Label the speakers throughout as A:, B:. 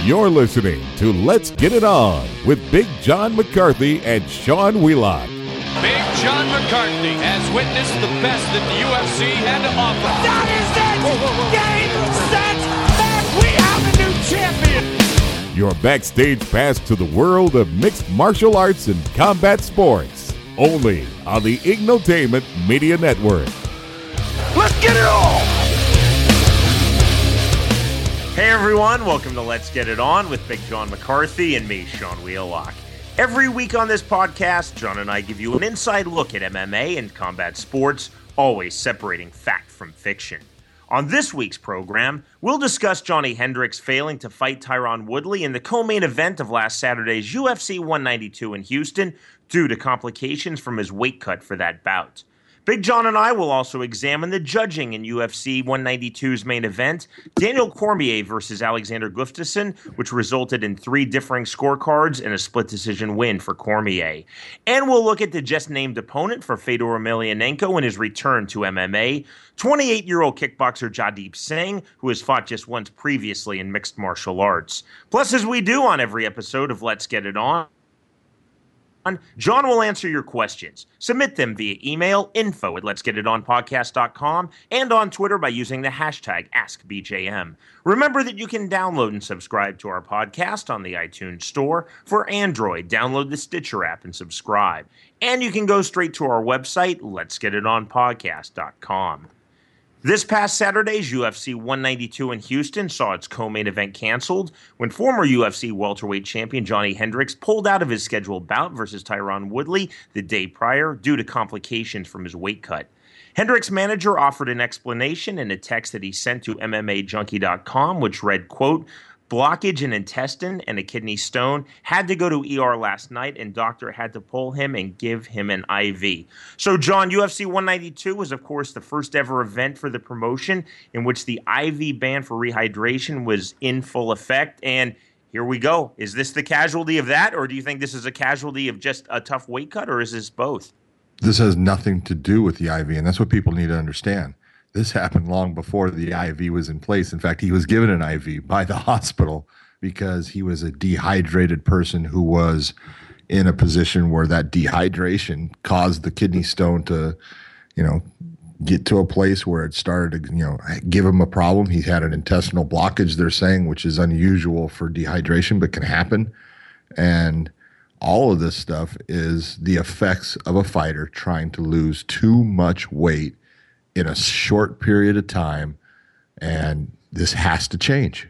A: You're listening to Let's Get It On with Big John McCarthy and Sean Wheelock.
B: Big John McCarthy has witnessed the best that the UFC had to offer.
C: That is it! Game, set, match! We have a new champion!
A: Your backstage pass to the world of mixed martial arts and combat sports. Only on the Ignotainment Media Network.
C: Let's get it on!
D: Hey everyone, welcome to Let's Get It On with Big John McCarthy and me, Sean Wheelock. Every week on this podcast, John and I give you an inside look at MMA and combat sports, always separating fact from fiction. On this week's program, we'll discuss Johnny Hendricks failing to fight Tyron Woodley in the co-main event of last Saturday's UFC 192 in Houston due to complications from his weight cut for that bout. Big John and I will also examine the judging in UFC 192's main event, Daniel Cormier versus Alexander Gustafsson, which resulted in 3 differing scorecards and a split decision win for Cormier. And we'll look at the just-named opponent for Fedor Emelianenko in his return to MMA, 28-year-old kickboxer Jadip Singh, who has fought just once previously in mixed martial arts. Plus, as we do on every episode of Let's Get It On, John will answer your questions. Submit them via email, info@letsgetitonpodcast.com, and on Twitter by using the hashtag AskBJM. Remember that you can download and subscribe to our podcast on the iTunes Store. For Android, download the Stitcher app and subscribe. And you can go straight to our website, letsgetitonpodcast.com. This past Saturday's UFC 192 in Houston saw its co-main event canceled when former UFC welterweight champion Johnny Hendricks pulled out of his scheduled bout versus Tyron Woodley the day prior due to complications from his weight cut. Hendricks' manager offered an explanation in a text that he sent to MMAJunkie.com, which read, quote, "Blockage in intestine and a kidney stone. Had to go to ER last night and doctor had to pull him and give him an IV." So, John, UFC 192 was, of course, the first ever event for the promotion in which the IV ban for rehydration was in full effect. And here we go. Is this the casualty of that, or do you think this is a casualty of just a tough weight cut, or is this both?
E: This has nothing to do with the IV, and that's what people need to understand. This happened long before the IV was in place. In fact, he was given an IV by the hospital because he was a dehydrated person who was in a position where that dehydration caused the kidney stone to, get to a place where it started to, give him a problem. He had an intestinal blockage, they're saying, which is unusual for dehydration, but can happen. And all of this stuff is the effects of a fighter trying to lose too much weight in a short period of time, and this has to change.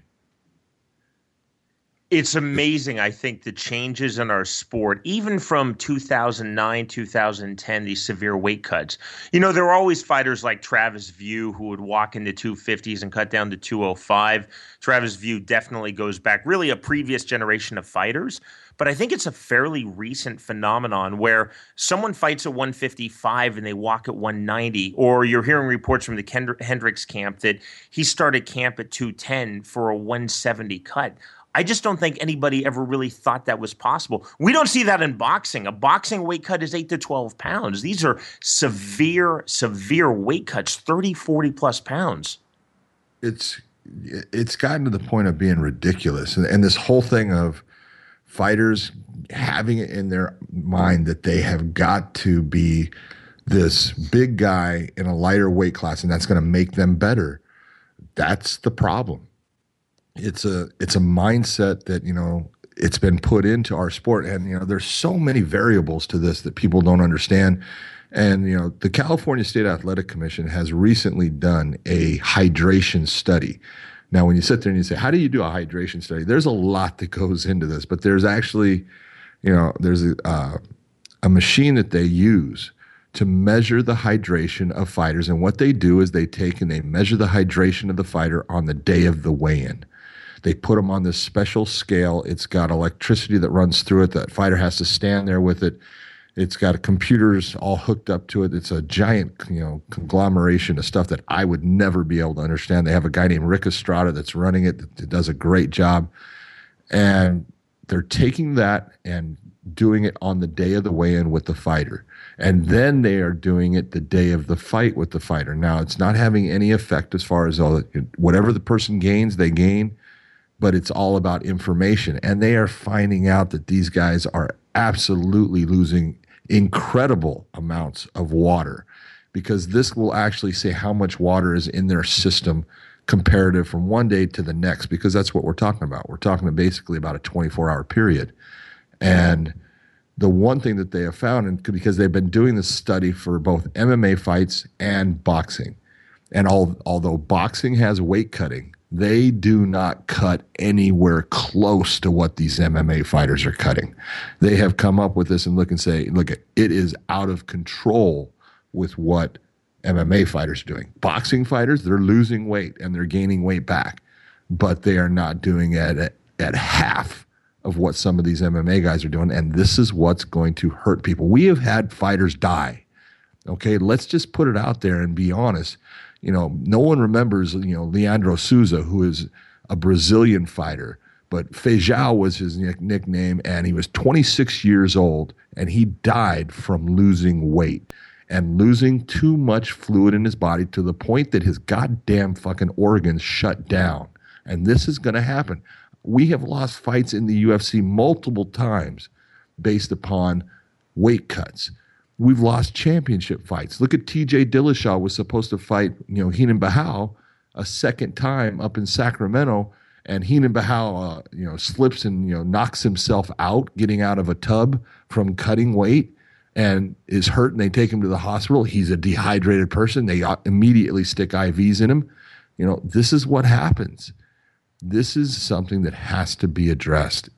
D: It's amazing, I think, the changes in our sport, even from 2009, 2010, these severe weight cuts. There were always fighters like Travis View who would walk into 250s and cut down to 205. Travis View definitely goes back, really a previous generation of fighters. But I think it's a fairly recent phenomenon where someone fights at 155 and they walk at 190, or you're hearing reports from the Hendricks camp that he started camp at 210 for a 170 cut. I just don't think anybody ever really thought that was possible. We don't see that in boxing. A boxing weight cut is 8 to 12 pounds. These are severe, severe weight cuts, 30, 40 plus pounds.
E: It's gotten to the point of being ridiculous. And this whole thing of fighters having it in their mind that they have got to be this big guy in a lighter weight class and that's going to make them better. That's the problem. It's a mindset that, it's been put into our sport. And, there's so many variables to this that people don't understand. And, the California State Athletic Commission has recently done a hydration study. Now, when you sit there and you say, how do you do a hydration study? There's a lot that goes into this, but there's actually, there's a machine that they use to measure the hydration of fighters. And what they do is they take and they measure the hydration of the fighter on the day of the weigh-in. They put them on this special scale. It's got electricity that runs through it. That fighter has to stand there with it. It's got computers all hooked up to it. It's a giant, conglomeration of stuff that I would never be able to understand. They have a guy named Rick Estrada that's running it that does a great job. And they're taking that and doing it on the day of the weigh-in with the fighter. And then they are doing it the day of the fight with the fighter. Now, it's not having any effect as far as whatever the person gains, they gain. but it's all about information. And they are finding out that these guys are absolutely losing incredible amounts of water, because this will actually say how much water is in their system comparative from one day to the next, because that's what we're talking about. We're talking basically about a 24-hour period. And the one thing that they have found, and because they've been doing this study for both MMA fights and boxing, and although boxing has weight cutting, they do not cut anywhere close to what these MMA fighters are cutting. They have come up with this and look and say, look, it is out of control with what MMA fighters are doing. Boxing fighters, they're losing weight and they're gaining weight back, but they are not doing it at half of what some of these MMA guys are doing. And this is what's going to hurt people. We have had fighters die. Okay, let's just put it out there and be honest. You know, no one remembers, Leandro Souza, who is a Brazilian fighter, but Feijão was his nickname, and he was 26 years old, and he died from losing weight and losing too much fluid in his body to the point that his goddamn fucking organs shut down. And this is going to happen. We have lost fights in the UFC multiple times based upon weight cuts. We've lost championship fights. Look at TJ Dillashaw was supposed to fight, Heenan Bahal a second time up in Sacramento, and Heenan Bahal, slips and, knocks himself out, getting out of a tub from cutting weight, and is hurt, and they take him to the hospital. He's a dehydrated person. They immediately stick IVs in him. This is what happens. This is something that has to be addressed.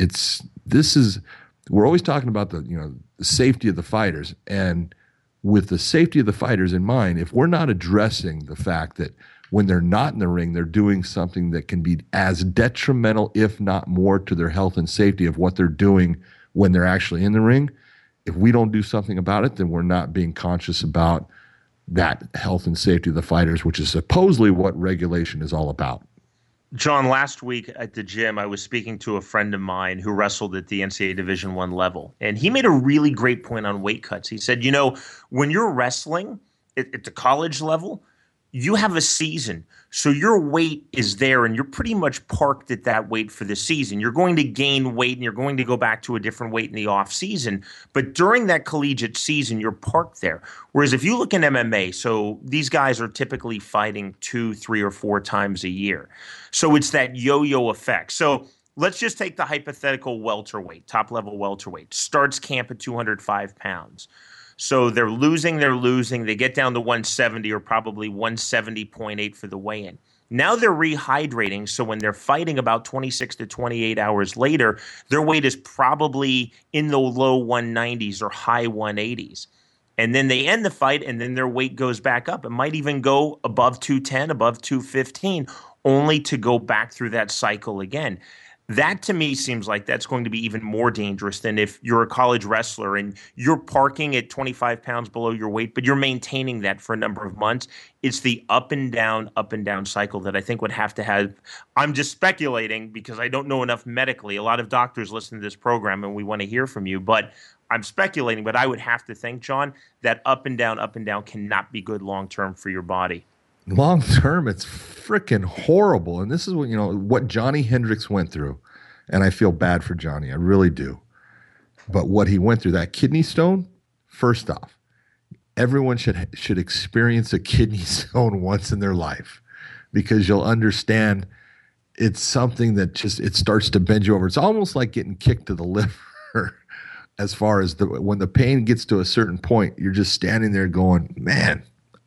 E: We're always talking about the safety of the fighters, and with the safety of the fighters in mind, if we're not addressing the fact that when they're not in the ring, they're doing something that can be as detrimental, if not more, to their health and safety of what they're doing when they're actually in the ring. If we don't do something about it, then we're not being conscious about that health and safety of the fighters, which is supposedly what regulation is all about.
D: John, last week at the gym, I was speaking to a friend of mine who wrestled at the NCAA Division I level, and he made a really great point on weight cuts. He said, when you're wrestling at the college level, you have a season. So your weight is there, and you're pretty much parked at that weight for the season. You're going to gain weight, and you're going to go back to a different weight in the off season. But during that collegiate season, you're parked there. Whereas if you look in MMA, so these guys are typically fighting 2, 3, or 4 times a year. So it's that yo-yo effect. So let's just take the hypothetical welterweight, top-level welterweight. Starts camp at 205 pounds. So they're losing. They get down to 170 or probably 170.8 for the weigh-in. Now they're rehydrating, so when they're fighting about 26 to 28 hours later, their weight is probably in the low 190s or high 180s. And then they end the fight, and then their weight goes back up. It might even go above 210, above 215, only to go back through that cycle again. That, to me, seems like that's going to be even more dangerous than if you're a college wrestler and you're parking at 25 pounds below your weight, but you're maintaining that for a number of months. It's the up and down cycle that I think would have to have. I'm just speculating because I don't know enough medically. A lot of doctors listen to this program, and we want to hear from you, but I'm speculating. But I would have to think, John, that up and down cannot be good long-term for your body.
E: Long term, it's freaking horrible. And this is what Johnny Hendricks went through. And I feel bad for Johnny. I really do. But what he went through, that kidney stone, first off, everyone should experience a kidney stone once in their life, because you'll understand it's something that it starts to bend you over. It's almost like getting kicked to the liver. As far as when the pain gets to a certain point, you're just standing there going, man,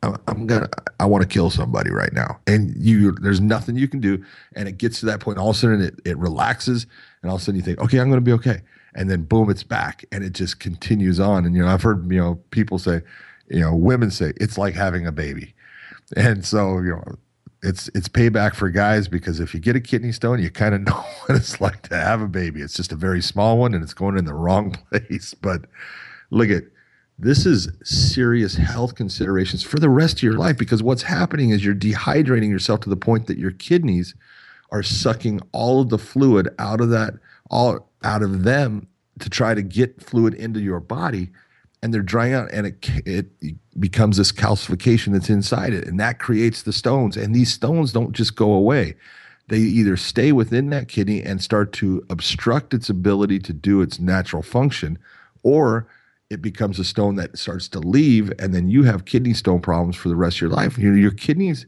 E: I want to kill somebody right now. And there's nothing you can do. And it gets to that point. All of a sudden it relaxes, and all of a sudden you think, okay, I'm going to be okay. And then boom, it's back, and it just continues on. And, I've heard, people say, women say it's like having a baby. And so, it's payback for guys, because if you get a kidney stone, you kind of know what it's like to have a baby. It's just a very small one, and it's going in the wrong place. But look at, this is serious health considerations for the rest of your life, because what's happening is you're dehydrating yourself to the point that your kidneys are sucking all of the fluid out of them to try to get fluid into your body, and they're drying out, and it becomes this calcification that's inside it, and that creates the stones. And these stones don't just go away. they either stay within that kidney and start to obstruct its ability to do its natural function, or it becomes a stone that starts to leave, and then you have kidney stone problems for the rest of your life. Your kidneys,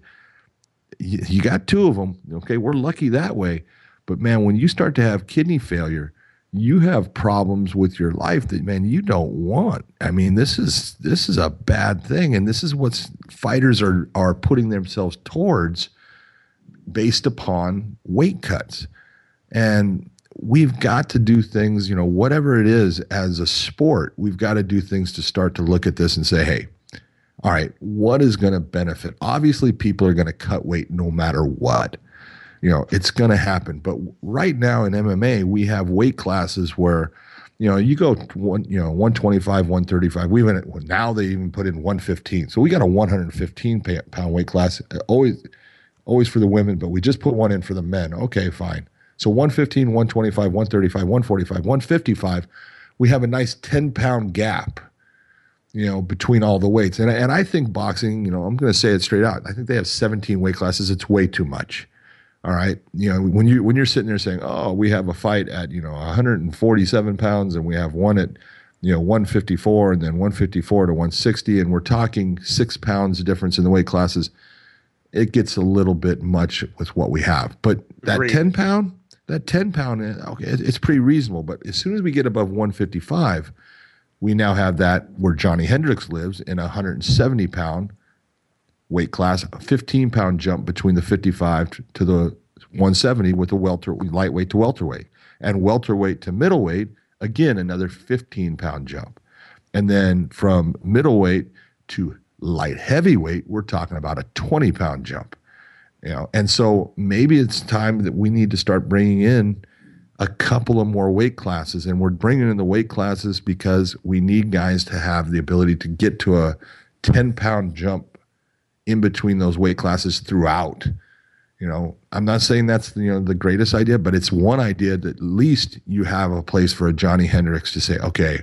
E: you got 2 of them. Okay, we're lucky that way. But man, when you start to have kidney failure, you have problems with your life that, man, you don't want. I mean, this is a bad thing, and this is what fighters are putting themselves towards based upon weight cuts. And we've got to do things, whatever it is as a sport, we've got to do things to start to look at this and say, hey, all right, what is going to benefit? Obviously, people are going to cut weight no matter what. It's going to happen. But right now in MMA, we have weight classes where, you go 125, 135. Now they even put in 115. So we got a 115 pound weight class, always for the women, but we just put one in for the men. Okay, fine. So 115, 125, 135, 145, 155. We have a nice 10-pound gap, between all the weights. And I think boxing, I'm going to say it straight out. I think they have 17 weight classes. It's way too much. All right. When you're sitting there saying, oh, we have a fight at, 147 pounds and we have one at, 154 and then 154 to 160, and we're talking 6 pounds difference in the weight classes, it gets a little bit much with what we have. But that 10 pound, okay, it's pretty reasonable. But as soon as we get above 155, we now have that where Johnny Hendricks lives in a 170 pound weight class, a 15-pound jump between the 55 to the 170 with the lightweight to welterweight. And welterweight to middleweight, again, another 15-pound jump. And then from middleweight to light heavyweight, we're talking about a 20-pound jump. And so maybe it's time that we need to start bringing in a couple of more weight classes. And we're bringing in the weight classes because we need guys to have the ability to get to a 10-pound jump in between those weight classes throughout. I'm not saying that's the greatest idea, but it's one idea that at least you have a place for a Johnny Hendricks to say, okay,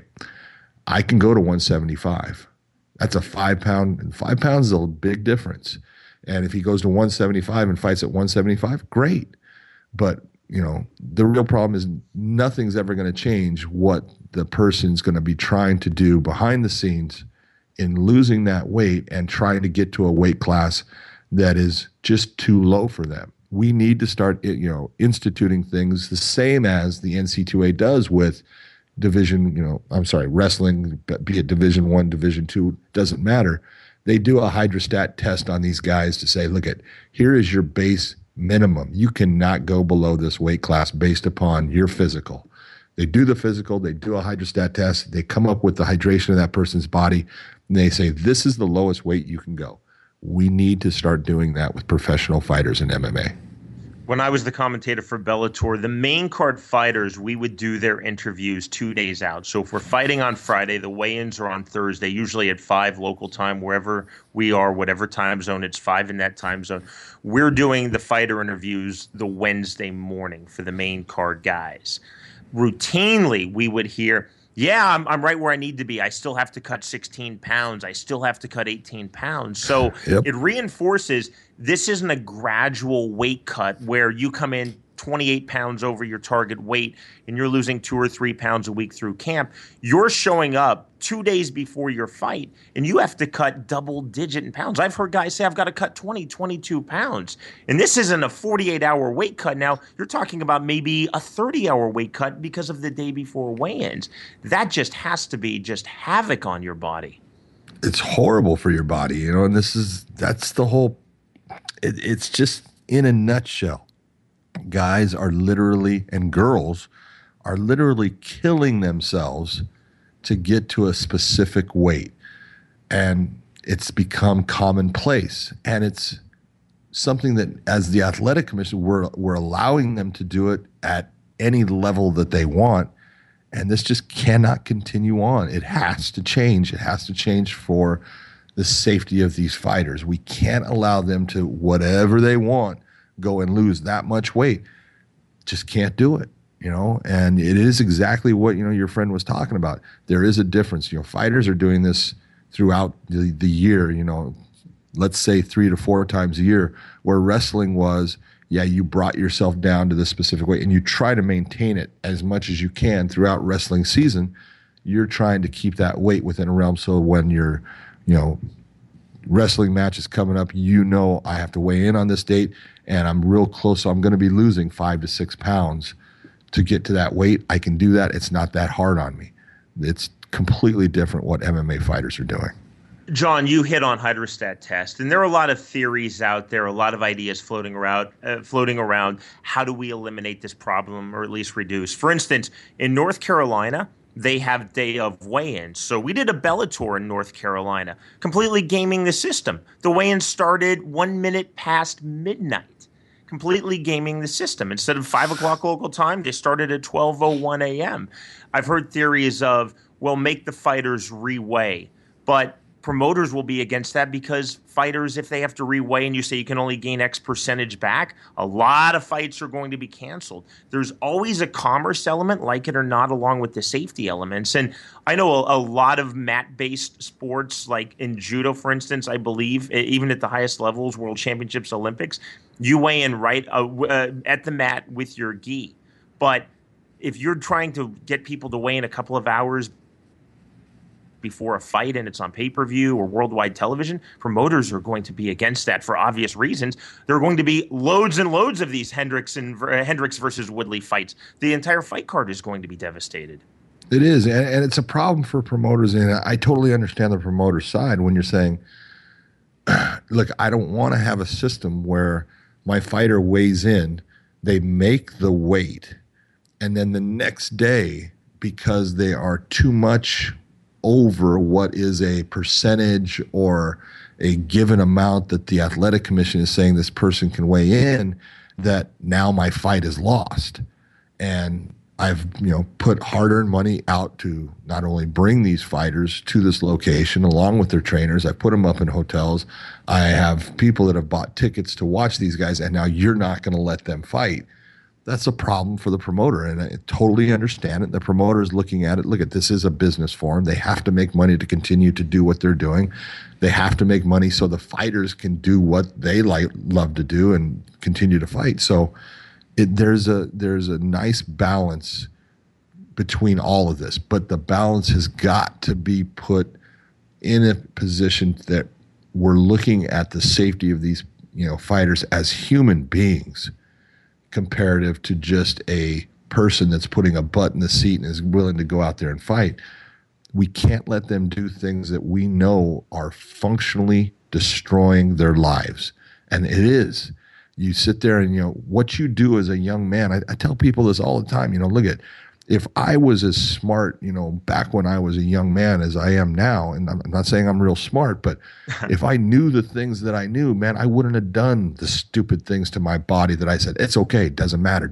E: I can go to 175. That's a 5 pound, and 5 pounds is a big difference. And if he goes to 175 and fights at 175, great. But the real problem is nothing's ever going to change what the person's going to be trying to do behind the scenes in losing that weight and trying to get to a weight class that is just too low for them. We need to start, instituting things the same as the NC2A does with wrestling, be it Division I, Division II, doesn't matter. They do a hydrostat test on these guys to say, look, here is your base minimum. You cannot go below this weight class based upon your physical. They do the physical, they do a hydrostat test, they come up with the hydration of that person's body, and they say, this is the lowest weight you can go. We need to start doing that with professional fighters in MMA.
D: When I was the commentator for Bellator, the main card fighters, we would do their interviews 2 days out. So if we're fighting on Friday, the weigh-ins are on Thursday, usually at 5 local time, wherever we are, whatever time zone, it's 5 in that time zone. We're doing the fighter interviews the Wednesday morning for the main card guys. Routinely, we would hear, yeah, I'm right where I need to be. I still have to cut 16 pounds. I still have to cut 18 pounds. So It reinforces this isn't a gradual weight cut where you come in 28 pounds over your target weight and you're losing 2 or 3 pounds a week through camp. You're showing up 2 days before your fight and you have to cut double digit in pounds. I've heard guys say I've got to cut 20, 22 pounds. And this isn't a 48-hour weight cut. Now, you're talking about maybe a 30-hour weight cut because of the day before weigh-ins. That just has to be just havoc on your body.
E: It's horrible for your body, and that's the whole, it's just in a nutshell. Guys are literally, and girls are literally killing themselves to get to a specific weight. And it's become commonplace. And it's something that, as the athletic commission, we're allowing them to do it at any level that they want. And this just cannot continue on. It has to change. It has to change for the safety of these fighters. We can't allow them to, whatever they want, go and lose that much weight. Just can't do it, and it is exactly what, your friend was talking about. There is a difference. Fighters are doing this throughout the year, let's say 3 to 4 times a year, where wrestling was, yeah, you brought yourself down to this specific weight and you try to maintain it as much as you can throughout wrestling season. You're trying to keep that weight within a realm. So when your, wrestling match is coming up, I have to weigh in on this date and I'm real close. So I'm going to be losing 5 to 6 pounds to get to that weight. I can do that. It's not that hard on me. It's completely different what MMA fighters are doing.
D: John, you hit on hydrostat test, and there are a lot of theories out there, a lot of ideas floating around. How do we eliminate this problem, or at least reduce? For instance, in North Carolina, they have day of weigh-ins. So we did a Bellator in North Carolina, completely gaming the system. The weigh-in started 1 minute past midnight, completely gaming the system. Instead of 5 o'clock local time, they started at 12:01 a.m. I've heard theories of, well, make the fighters reweigh, but promoters will be against that because fighters, if they have to reweigh and you say you can only gain X percentage back, a lot of fights are going to be canceled. There's always a commerce element, like it or not, along with the safety elements. And I know a lot of mat-based sports, like in judo, for instance, I believe, even at the highest levels, World Championships, Olympics, you weigh in right at the mat with your gi. But if you're trying to get people to weigh in a couple of hours before a fight and it's on pay-per-view or worldwide television, promoters are going to be against that for obvious reasons. There are going to be loads and loads of these Hendricks versus Woodley fights. The entire fight card is going to be devastated.
E: It is, and it's a problem for promoters, and I totally understand the promoter side when you're saying, look, I don't want to have a system where my fighter weighs in, they make the weight, and then the next day, because they are too much over what is a percentage or a given amount that the athletic commission is saying this person can weigh in, that now my fight is lost. And I've, put hard-earned money out to not only bring these fighters to this location along with their trainers. I put them up in hotels. I have people that have bought tickets to watch these guys, and now you're not going to let them fight. That's a problem for the promoter, and I totally understand it. The promoter is looking at it. Look, this is a business for them. They have to make money to continue to do what they're doing. They have to make money so the fighters can do what they love to do and continue to fight. So there's a nice balance between all of this, but the balance has got to be put in a position that we're looking at the safety of these fighters as human beings, comparative to just a person that's putting a butt in the seat and is willing to go out there and fight. We can't let them do things that we know are functionally destroying their lives. And it is. You sit there and, what you do as a young man, I tell people this all the time, look at, if I was as smart, back when I was a young man as I am now, and I'm not saying I'm real smart, but if I knew the things that I knew, man, I wouldn't have done the stupid things to my body that I said, it's okay, doesn't matter.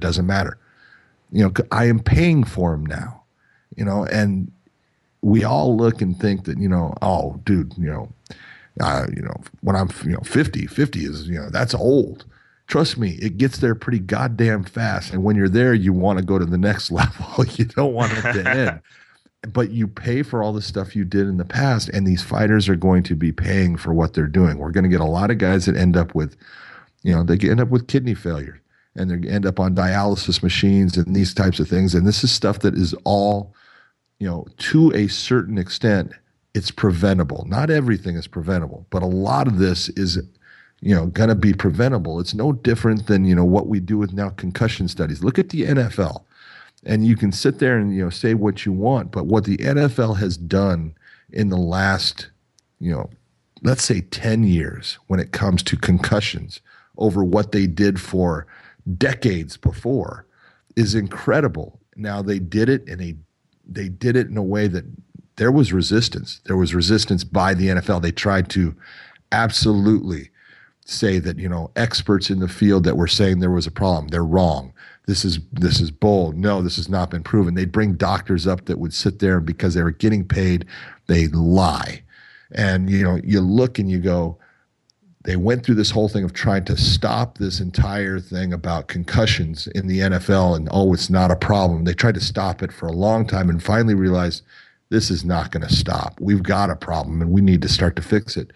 E: I am paying for them now, and we all look and think that, oh, dude, when I'm, 50 is, that's old. Trust me, it gets there pretty goddamn fast. And when you're there, you want to go to the next level. You don't want it to end. But you pay for all the stuff you did in the past, and these fighters are going to be paying for what they're doing. We're going to get a lot of guys that end up with, they end up with kidney failure, and they end up on dialysis machines and these types of things. And this is stuff that is all, to a certain extent, it's preventable. Not everything is preventable, but a lot of this is going to be preventable. It's no different than, what we do with now concussion studies. Look at the NFL, and you can sit there and, say what you want, but what the NFL has done in the last, let's say 10 years when it comes to concussions over what they did for decades before is incredible. Now they did it, and they did it in a way that there was resistance. There was resistance by the NFL. They tried to absolutely say that, experts in the field that were saying there was a problem, they're wrong. This is bull. No, this has not been proven. They'd bring doctors up that would sit there, and because they were getting paid, they lie. And, you look and you go, they went through this whole thing of trying to stop this entire thing about concussions in the NFL, and, oh, it's not a problem. They tried to stop it for a long time and finally realized this is not going to stop. We've got a problem, and we need to start to fix it.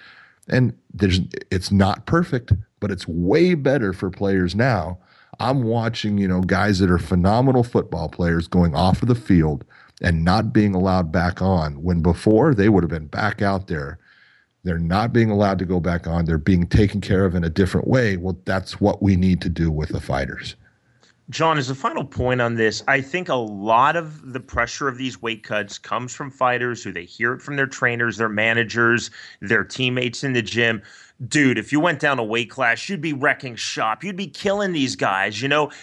E: And it's not perfect, but it's way better for players now. I'm watching, guys that are phenomenal football players going off of the field and not being allowed back on, when before they would have been back out there. They're not being allowed to go back on. They're being taken care of in a different way. Well, that's what we need to do with the fighters.
D: John, as a final point on this, I think a lot of the pressure of these weight cuts comes from fighters who they hear it from their trainers, their managers, their teammates in the gym. Dude, if you went down a weight class, you'd be wrecking shop. You'd be killing these guys.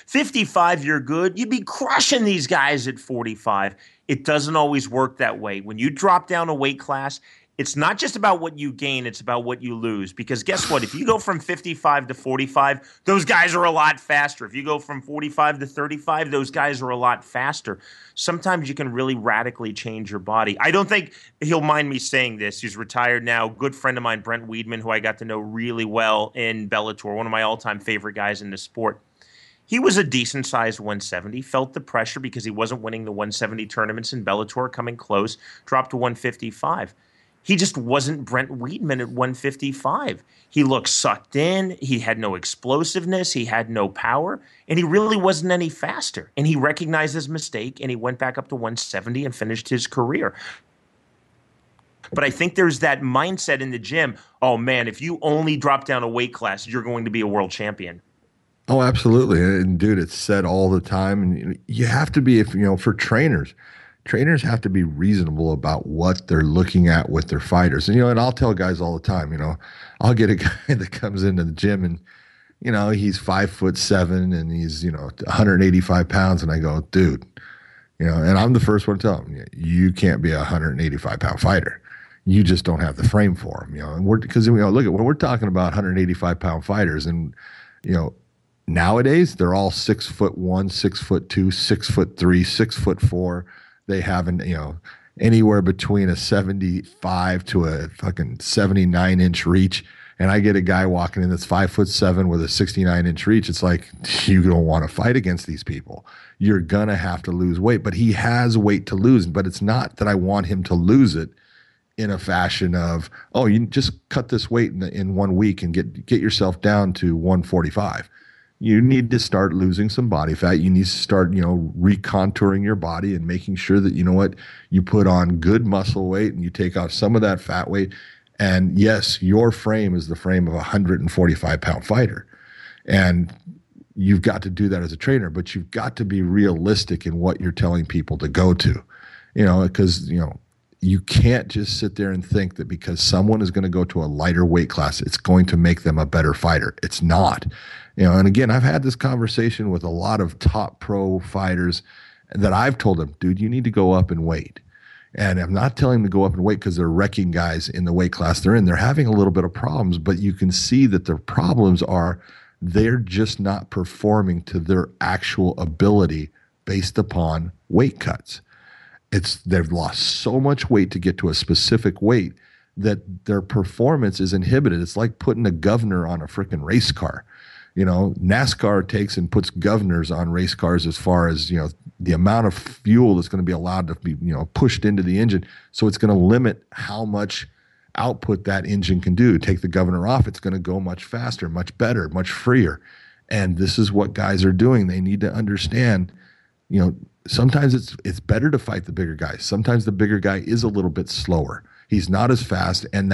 D: 55, you're good. You'd be crushing these guys at 45. It doesn't always work that way. When you drop down a weight class, it's not just about what you gain, it's about what you lose. Because guess what? If you go from 55 to 45, those guys are a lot faster. If you go from 45 to 35, those guys are a lot faster. Sometimes you can really radically change your body. I don't think he'll mind me saying this. He's retired now. Good friend of mine, Brent Weidman, who I got to know really well in Bellator, one of my all-time favorite guys in the sport. He was a decent-sized 170, felt the pressure because he wasn't winning the 170 tournaments in Bellator, coming close, dropped to 155. He just wasn't Brent Weidman at 155. He looked sucked in. He had no explosiveness. He had no power. And he really wasn't any faster. And he recognized his mistake, and he went back up to 170 and finished his career. But I think there's that mindset in the gym, oh, man, if you only drop down a weight class, you're going to be a world champion.
E: Oh, absolutely. And, dude, it's said all the time. And you have to be, for trainers have to be reasonable about what they're looking at with their fighters. And, and I'll tell guys all the time, I'll get a guy that comes into the gym and, he's 5'7" and he's, 185 pounds. And I go, dude, and I'm the first one to tell him, you can't be a 185 pound fighter. You just don't have the frame for him, and because look at when we're talking about 185 pound fighters and, nowadays they're all 6'1", 6'2", 6'3", 6'4". They have anywhere between a 75 to a fucking 79-inch reach. And I get a guy walking in that's 5'7" with a 69-inch reach. It's like, you don't want to fight against these people. You're going to have to lose weight. But he has weight to lose. But it's not that I want him to lose it in a fashion of, oh, you just cut this weight in 1 week and get yourself down to 145. You need to start losing some body fat. You need to start, recontouring your body and making sure that, you put on good muscle weight and you take off some of that fat weight. And yes, your frame is the frame of a 145-pound fighter. And you've got to do that as a trainer, but you've got to be realistic in what you're telling people to go to, because, you can't just sit there and think that because someone is going to go to a lighter weight class, it's going to make them a better fighter. It's not. And again, I've had this conversation with a lot of top pro fighters that I've told them, dude, you need to go up in weight. And I'm not telling them to go up in weight because they're wrecking guys in the weight class they're in. They're having a little bit of problems, but you can see that their problems are they're just not performing to their actual ability based upon weight cuts. They've lost so much weight to get to a specific weight that their performance is inhibited. It's like putting a governor on a freaking race car. NASCAR takes and puts governors on race cars as far as, the amount of fuel that's going to be allowed to be, pushed into the engine. So it's going to limit how much output that engine can do. Take the governor off, it's going to go much faster, much better, much freer. And this is what guys are doing. They need to understand, sometimes it's better to fight the bigger guy. Sometimes the bigger guy is a little bit slower. He's not as fast, and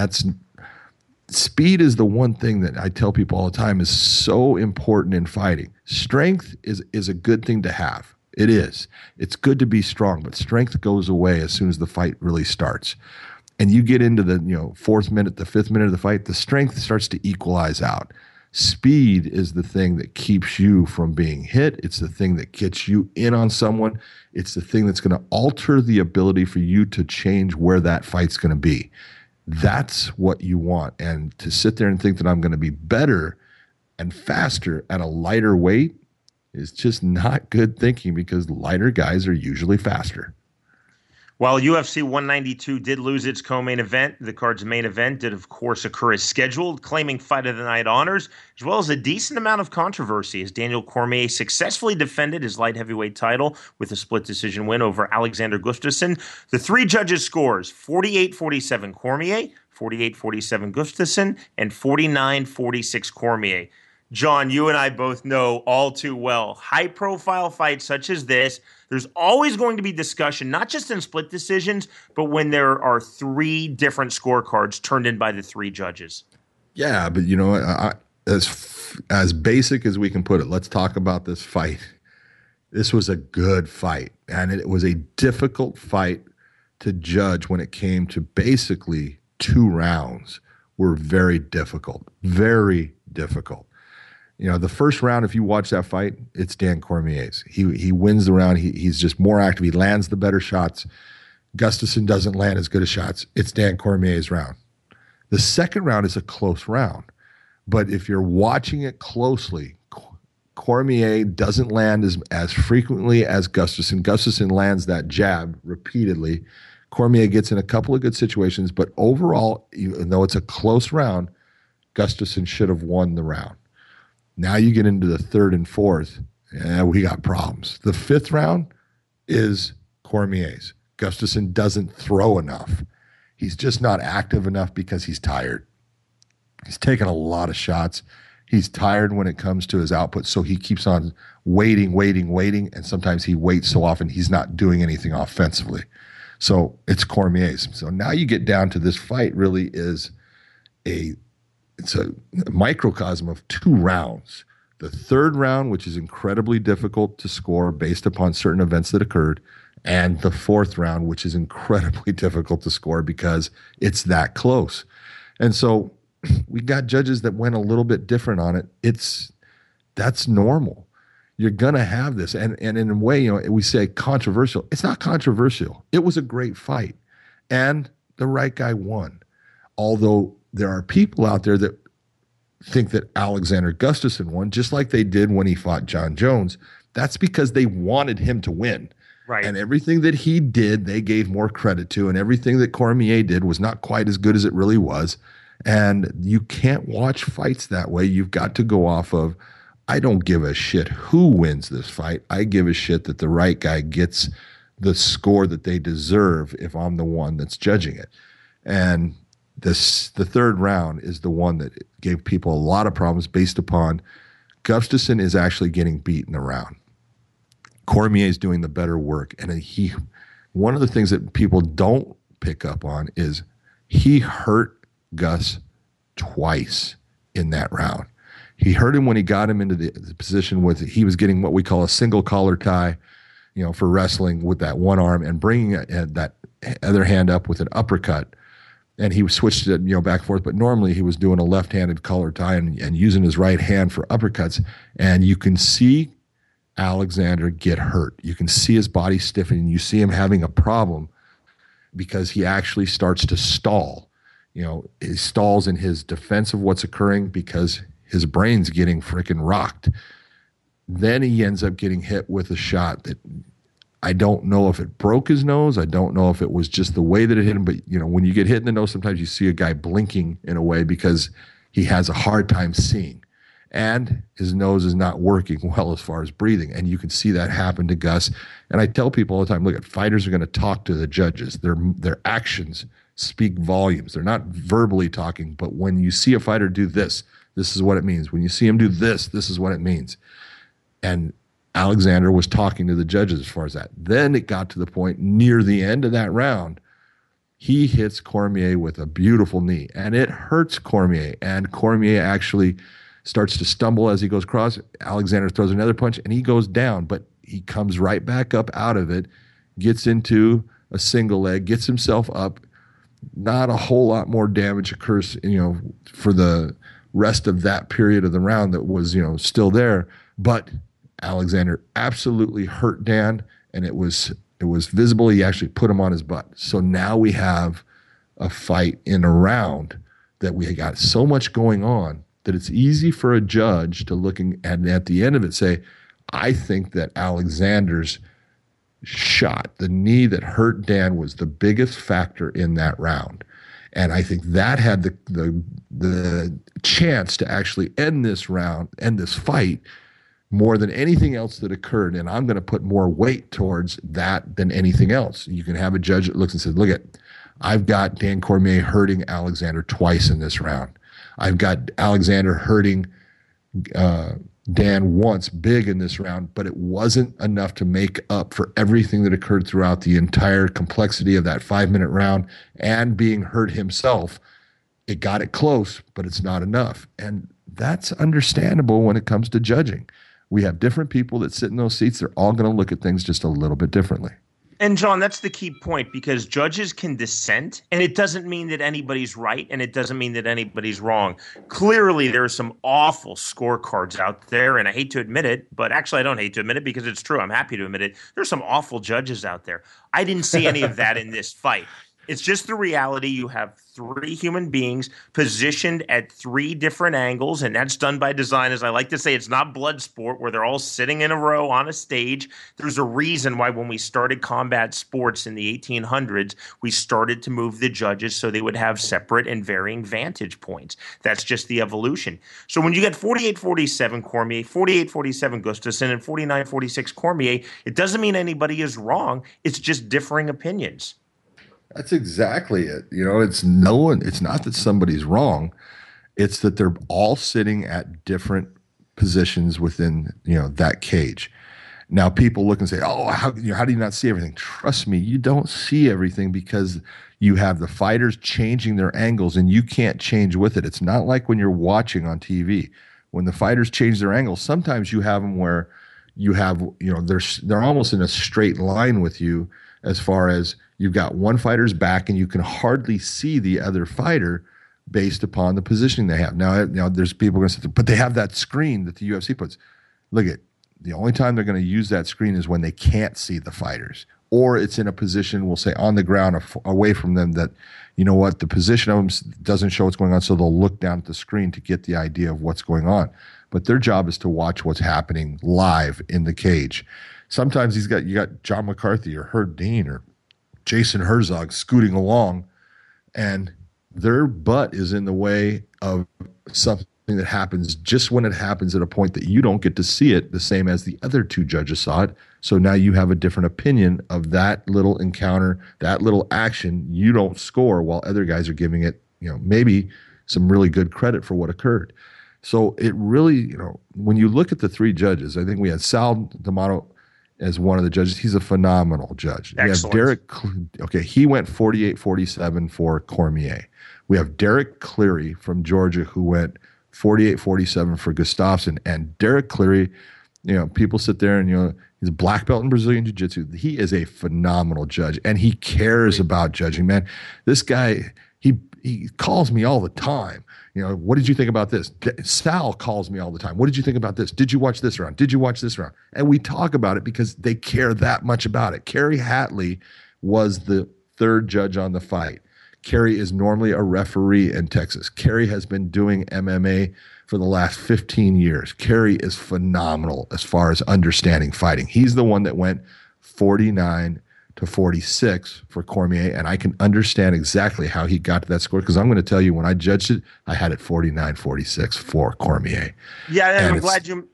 E: speed is the one thing that I tell people all the time is so important in fighting. Strength is a good thing to have. It is. It's good to be strong, but strength goes away as soon as the fight really starts. And you get into the fourth minute, the fifth minute of the fight, the strength starts to equalize out. Speed is the thing that keeps you from being hit. It's the thing that gets you in on someone. It's the thing that's going to alter the ability for you to change where that fight's going to be. That's what you want. And to sit there and think that I'm going to be better and faster at a lighter weight is just not good thinking, because lighter guys are usually faster.
D: While UFC 192 did lose its co-main event, the card's main event did, of course, occur as scheduled, claiming Fight of the Night honors, as well as a decent amount of controversy, as Daniel Cormier successfully defended his light heavyweight title with a split decision win over Alexander Gustafsson. The three judges' scores, 48-47 Cormier, 48-47 Gustafsson, and 49-46 Cormier. John, you and I both know all too well, high-profile fights such as this, there's always going to be discussion, not just in split decisions, but when there are three different scorecards turned in by the three judges.
E: Yeah, but as basic as we can put it, let's talk about this fight. This was a good fight, and it was a difficult fight to judge when it came to basically 2 rounds were very difficult, very difficult. The first round, if you watch that fight, it's Dan Cormier's. He wins the round. He's just more active. He lands the better shots. Gustafsson doesn't land as good as shots. It's Dan Cormier's round. The second round is a close round. But if you're watching it closely, Cormier doesn't land as frequently as Gustafsson. Gustafsson lands that jab repeatedly. Cormier gets in a couple of good situations. But overall, even though it's a close round, Gustafsson should have won the round. Now you get into the third and fourth, and we got problems. The fifth round is Cormier's. Gustafsson doesn't throw enough. He's just not active enough because he's tired. He's taken a lot of shots. He's tired when it comes to his output, so he keeps on waiting, and sometimes he waits so often he's not doing anything offensively. So it's Cormier's. So now you get down to this fight really is it's a microcosm of 2 rounds. The third round, which is incredibly difficult to score based upon certain events that occurred, and the fourth round, which is incredibly difficult to score because it's that close. And so we got judges that went a little bit different on it. That's normal. You're going to have this. And in a way, we say controversial. It's not controversial. It was a great fight. And the right guy won. Although there are people out there that think that Alexander Gustafsson won, just like they did when he fought John Jones. That's because they wanted him to win.
D: Right.
E: And everything that he did, they gave more credit to, and everything that Cormier did was not quite as good as it really was. And you can't watch fights that way. You've got to go off of, I don't give a shit who wins this fight. I give a shit that the right guy gets the score that they deserve if I'm the one that's judging it. And the third round is the one that gave people a lot of problems based upon Gustafsson is actually getting beat in the round. Cormier is doing the better work. And one of the things that people don't pick up on is he hurt Gus twice in that round. He hurt him when he got him into the position he was getting what we call a single collar tie, for wrestling with that one arm and bringing that other hand up with an uppercut. And he switched it, back and forth. But normally he was doing a left-handed collar tie and using his right hand for uppercuts. And you can see Alexander get hurt. You can see his body stiffen. You see him having a problem because he actually starts to stall. He stalls in his defense of what's occurring because his brain's getting freaking rocked. Then he ends up getting hit with a shot that I don't know if it broke his nose. I don't know if it was just the way that it hit him. But, when you get hit in the nose, sometimes you see a guy blinking in a way because he has a hard time seeing. And his nose is not working well as far as breathing. And you can see that happen to Gus. And I tell people all the time, look, fighters are going to talk to the judges. Their actions speak volumes. They're not verbally talking. But when you see a fighter do this is what it means. When you see him do this is what it means. And Alexander was talking to the judges as far as that. Then it got to the point near the end of that round, he hits Cormier with a beautiful knee, and it hurts Cormier. And Cormier actually starts to stumble as he goes across. Alexander throws another punch, and he goes down, but he comes right back up out of it, gets into a single leg, gets himself up. Not a whole lot more damage occurs, for the rest of that period of the round that was, still there. But Alexander absolutely hurt Dan, and it was visible. He actually put him on his butt. So now we have a fight in a round that we got so much going on that it's easy for a judge to looking at the end of it say, I think that Alexander's shot, the knee that hurt Dan, was the biggest factor in that round. And I think that had the chance to actually end this fight more than anything else that occurred. And I'm going to put more weight towards that than anything else. You can have a judge that looks and says, look, I've got Dan Cormier hurting Alexander twice in this round. I've got Alexander hurting Dan once big in this round, but it wasn't enough to make up for everything that occurred throughout the entire complexity of that 5-minute round and being hurt himself. It got it close, but it's not enough. And that's understandable when it comes to judging. We have different people that sit in those seats. They're all going to look at things just a little bit differently.
D: And John, that's the key point, because judges can dissent, and it doesn't mean that anybody's right, and it doesn't mean that anybody's wrong. Clearly, there are some awful scorecards out there, and I hate to admit it, but actually I don't hate to admit it because it's true. I'm happy to admit it. There's some awful judges out there. I didn't see any of that in this fight. It's just the reality. You have 3 human beings positioned at 3 different angles, and that's done by design. As I like to say, it's not blood sport where they're all sitting in a row on a stage. There's a reason why when we started combat sports in the 1800s, we started to move the judges so they would have separate and varying vantage points. That's just the evolution. So when you get 48-47 Cormier, 48-47 Gustafsson, and 49-46 Cormier, it doesn't mean anybody is wrong. It's just differing opinions.
E: That's exactly it. It's not that somebody's wrong. It's that they're all sitting at different positions within, that cage. Now people look and say, oh, how do you not see everything? Trust me, you don't see everything because you have the fighters changing their angles and you can't change with it. It's not like when you're watching on TV. When the fighters change their angles, sometimes you have them where you have, they're almost in a straight line with you as far as you've got one fighter's back and you can hardly see the other fighter based upon the positioning they have. Now there's people going to say, but they have that screen that the UFC puts. Look at the only time they're going to use that screen is when they can't see the fighters, or it's in a position, we'll say on the ground away from them that, the position of them doesn't show what's going on. So they'll look down at the screen to get the idea of what's going on. But their job is to watch what's happening live in the cage. Sometimes you got John McCarthy or Herb Dean or Jason Herzog scooting along, and their butt is in the way of something that happens just when it happens at a point that you don't get to see it the same as the other 2 judges saw it. So now you have a different opinion of that little encounter, that little action. You don't score while other guys are giving it, maybe some really good credit for what occurred. So it really, when you look at the 3 judges, I think we had Sal D'Amato as one of the judges. He's a phenomenal judge.
D: Excellent.
E: We have Derek, he went 48-47 for Cormier. We have Derek Cleary from Georgia who went 48-47 for Gustafsson. And Derek Cleary, people sit there and, he's a black belt in Brazilian Jiu-Jitsu. He is a phenomenal judge, and he cares about judging, man. This guy, he calls me all the time. What did you think about this? Sal calls me all the time. What did you think about this? Did you watch this round? Did you watch this round? And we talk about it because they care that much about it. Kerry Hatley was the 3rd judge on the fight. Kerry is normally a referee in Texas. Kerry has been doing MMA for the last 15 years. Kerry is phenomenal as far as understanding fighting. He's the one that went 49-46 for Cormier, and I can understand exactly how he got to that score because I'm going to tell you when I judged it, I had it 49-46 for Cormier.
D: Yeah, and I'm glad you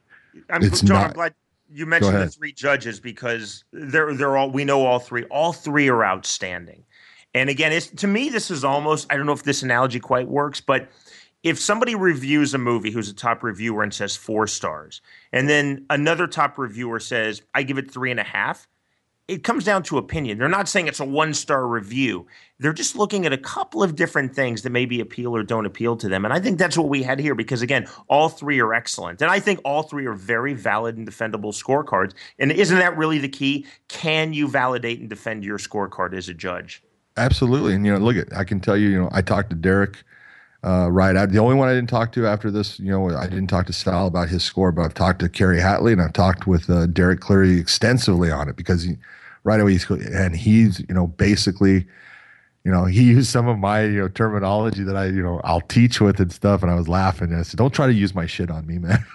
D: mentioned the 3 judges because they're all, we know all 3. All 3 are outstanding. And again, to me, this is almost, I don't know if this analogy quite works, but if somebody reviews a movie who's a top reviewer and says 4 stars, and then another top reviewer says, I give it 3.5, it comes down to opinion. They're not saying it's a 1-star review. They're just looking at a couple of different things that maybe appeal or don't appeal to them. And I think that's what we had here because, again, all 3 are excellent. And I think all 3 are very valid and defendable scorecards. And isn't that really the key? Can you validate and defend your scorecard as a judge?
E: Absolutely. And, I can tell you, I talked to Derek right out. The only one I didn't talk to after this, I didn't talk to Sal about his score, but I've talked to Kerry Hatley and I've talked with Derek Cleary extensively on it because right away he's basically, he used some of my, terminology that I'll teach with and stuff. And I was laughing and I said, don't try to use my shit on me, man.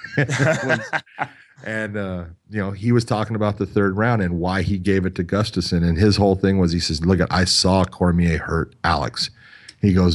E: And, he was talking about the 3rd round and why he gave it to Gustafsson. And his whole thing was, he says, look, I saw Cormier hurt Alex. He goes,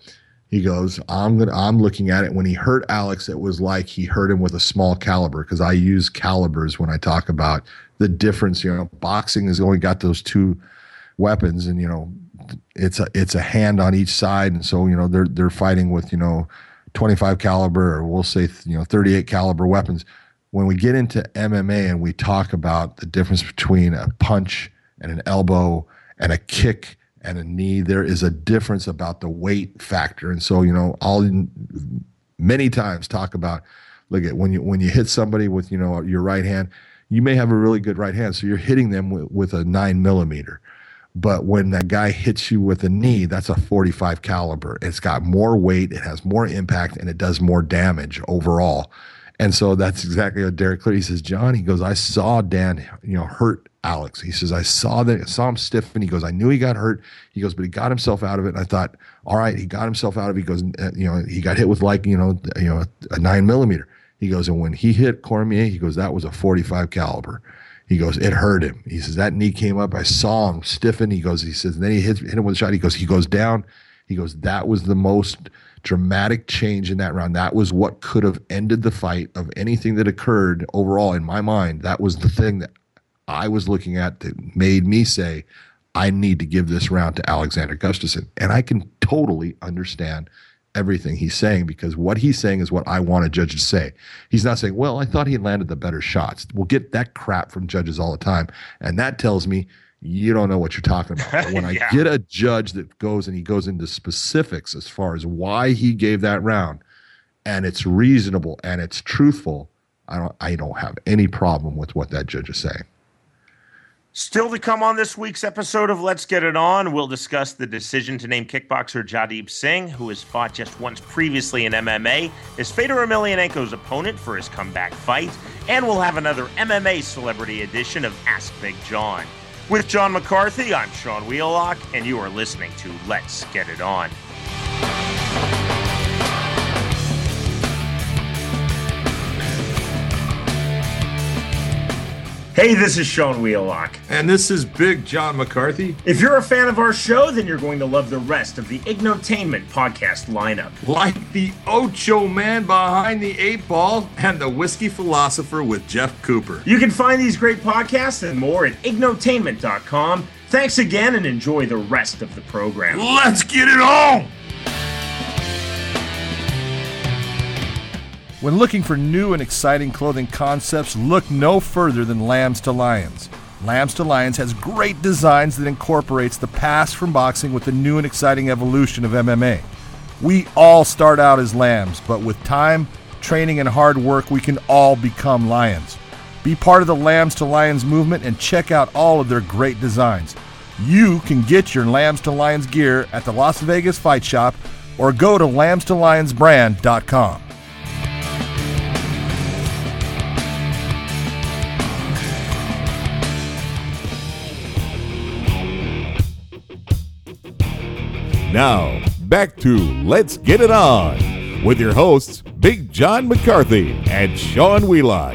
E: I'm looking at it. When he hurt Alex, it was like he hurt him with a small caliber because I use calibers when I talk about the difference. Boxing has only got those 2 weapons and, it's a hand on each side, and so they're fighting with 25 caliber, or we'll say 38 caliber weapons. When we get into MMA and we talk about the difference between a punch and an elbow and a kick and a knee, there is a difference about the weight factor. And so, I'll many times talk about, look at when you hit somebody with, your right hand, you may have a really good right hand. So you're hitting them with a 9mm. But when that guy hits you with a knee, that's a 45 caliber. It's got more weight, it has more impact, and it does more damage overall. And so that's exactly what Derek Cleary, he says, John, he goes, I saw Dan, hurt Alex. He says, I saw him stiffen. He goes, I knew he got hurt. He goes, but he got himself out of it. And I thought, all right, he got himself out of it. He goes, he got hit with a 9mm. He goes, and when he hit Cormier, he goes, that was a 45 caliber. He goes, it hurt him. He says, that knee came up. I saw him stiffen. He says, and then he hit him with a shot. He goes down. He goes, that was the most dramatic change in that round. That was what could have ended the fight of anything that occurred overall in my mind. That was the thing that I was looking at that made me say, I need to give this round to Alexander Gustafsson. And I can totally understand everything he's saying, because what he's saying is what I want a judge to say. He's not saying, well, I thought he landed the better shots. We'll get that crap from judges all the time. And that tells me you don't know what you're talking about. But when I get a judge that goes into specifics as far as why he gave that round, and it's reasonable and it's truthful, I don't have any problem with what that judge is saying.
D: Still to come on this week's episode of Let's Get It On, we'll discuss the decision to name kickboxer Jadeep Singh, who has fought just once previously in MMA, as Fedor Emelianenko's opponent for his comeback fight, and we'll have another MMA celebrity edition of Ask Big John. With John McCarthy, I'm Sean Wheelock, and you are listening to Let's Get It On. Hey, this is Sean Wheelock.
F: And this is Big John McCarthy.
D: If you're a fan of our show, then you're going to love the rest of the Ignotainment podcast lineup.
F: Like the Ocho Man behind the 8 Ball and the Whiskey Philosopher with Jeff Cooper.
D: You can find these great podcasts and more at ignotainment.com. Thanks again and enjoy the rest of the program.
F: Let's get it on!
G: When looking for new and exciting clothing concepts, look no further than Lambs to Lions. Lambs to Lions has great designs that incorporates the past from boxing with the new and exciting evolution of MMA. We all start out as lambs, but with time, training, and hard work, we can all become lions. Be part of the Lambs to Lions movement and check out all of their great designs. You can get your Lambs to Lions gear at the Las Vegas Fight Shop or go to lambstolionsbrand.com.
A: Now, back to Let's Get It On with your hosts, Big John McCarthy and Sean Wheelock.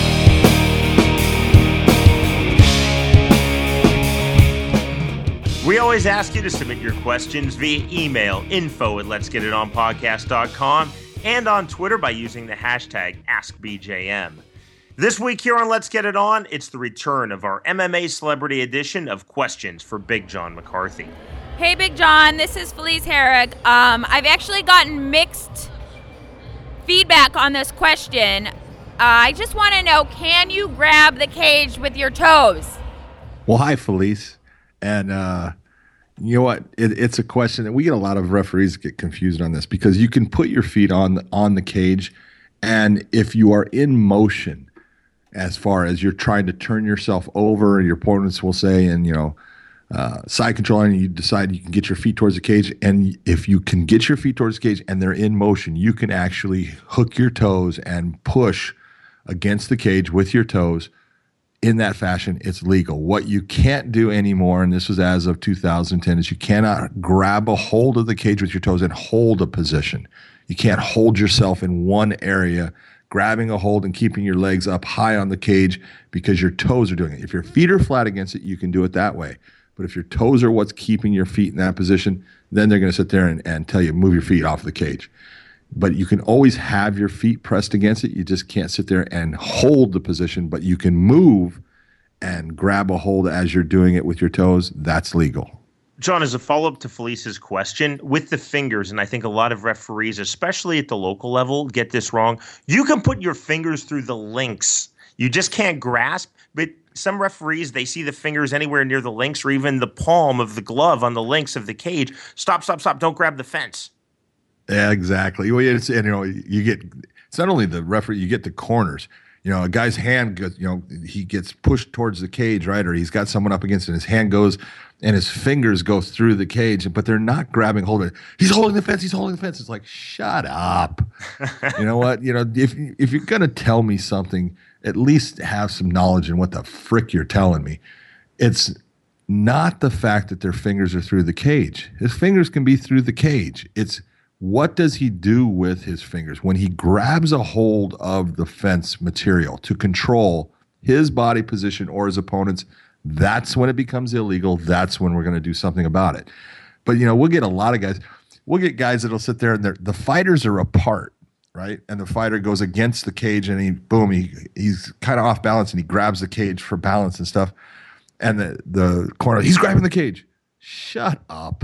D: We always ask you to submit your questions via email, info@letsgetitonpodcast.com, and on Twitter by using the hashtag AskBJM. This week here on Let's Get It On, it's the return of our MMA celebrity edition of Questions for Big John McCarthy.
H: Hey, Big John, this is Felice Herrig. I've actually gotten mixed feedback on this question. I just want to know, can you grab the cage with your toes?
E: Well, hi, Felice. And you know what? It's a question that we get a lot of referees get confused on this, because you can put your feet on the cage, and if you are in motion, as far as you're trying to turn yourself over, your opponents will say, and side control, and you decide you can get your feet towards the cage. And if you can get your feet towards the cage and they're in motion, you can actually hook your toes and push against the cage with your toes. In that fashion, it's legal. What you can't do anymore, and this was as of 2010, is you cannot grab a hold of the cage with your toes and hold a position. You can't hold yourself in one area, grabbing a hold and keeping your legs up high on the cage, because your toes are doing it. If your feet are flat against it, you can do it that way. But if your toes are what's keeping your feet in that position, then they're going to sit there and tell you, move your feet off the cage. But you can always have your feet pressed against it. You just can't sit there and hold the position, but you can move and grab a hold as you're doing it with your toes. That's legal.
D: John, as a follow-up to Felice's question, with the fingers, and I think a lot of referees, especially at the local level, get this wrong. You can put your fingers through the links. You just can't grasp. But some referees, they see the fingers anywhere near the links or even the palm of the glove on the links of the cage. Stop, stop, stop. Don't grab the fence.
E: Yeah, exactly. Well, it's, and, you get, it's not only the referee, you get the corners. A guy's hand goes, he gets pushed towards the cage, right? Or he's got someone up against it, and his hand goes and his fingers go through the cage, but they're not grabbing hold of it. He's holding the fence. He's holding the fence. It's like, shut up. You know what? If you're going to tell me something, at least have some knowledge in what the frick you're telling me. It's not the fact that their fingers are through the cage. His fingers can be through the cage. It's what does he do with his fingers when he grabs a hold of the fence material to control his body position or his opponent's. That's when it becomes illegal. That's when we're going to do something about it. But, we'll get a lot of guys. We'll get guys that'll sit there and the fighters are apart, right? And the fighter goes against the cage and he's kind of off balance and he grabs the cage for balance and stuff. And the corner, he's grabbing the cage. Shut up.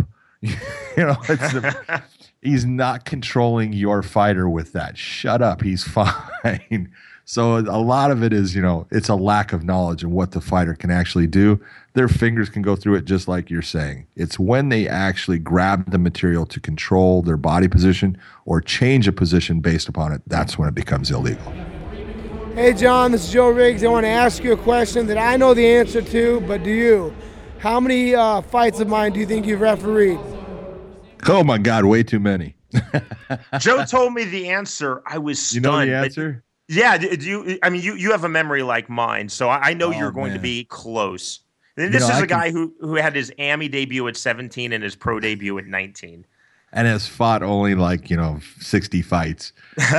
E: He's not controlling your fighter with that. Shut up. He's fine. So a lot of it is, it's a lack of knowledge of what the fighter can actually do. Their fingers can go through it just like you're saying. It's when they actually grab the material to control their body position or change a position based upon it. That's when it becomes illegal.
I: Hey, John, this is Joe Riggs. I want to ask you a question that I know the answer to, but do you? How many fights of mine do you think you've refereed?
E: Oh, my God, way too many.
D: Joe told me the answer. I was stunned.
E: You know the answer?
D: Yeah, you have a memory like mine, so I know you're going to be close. And this is a guy who had his AMI debut at 17 and his pro debut at 19.
E: And has fought only 60 fights.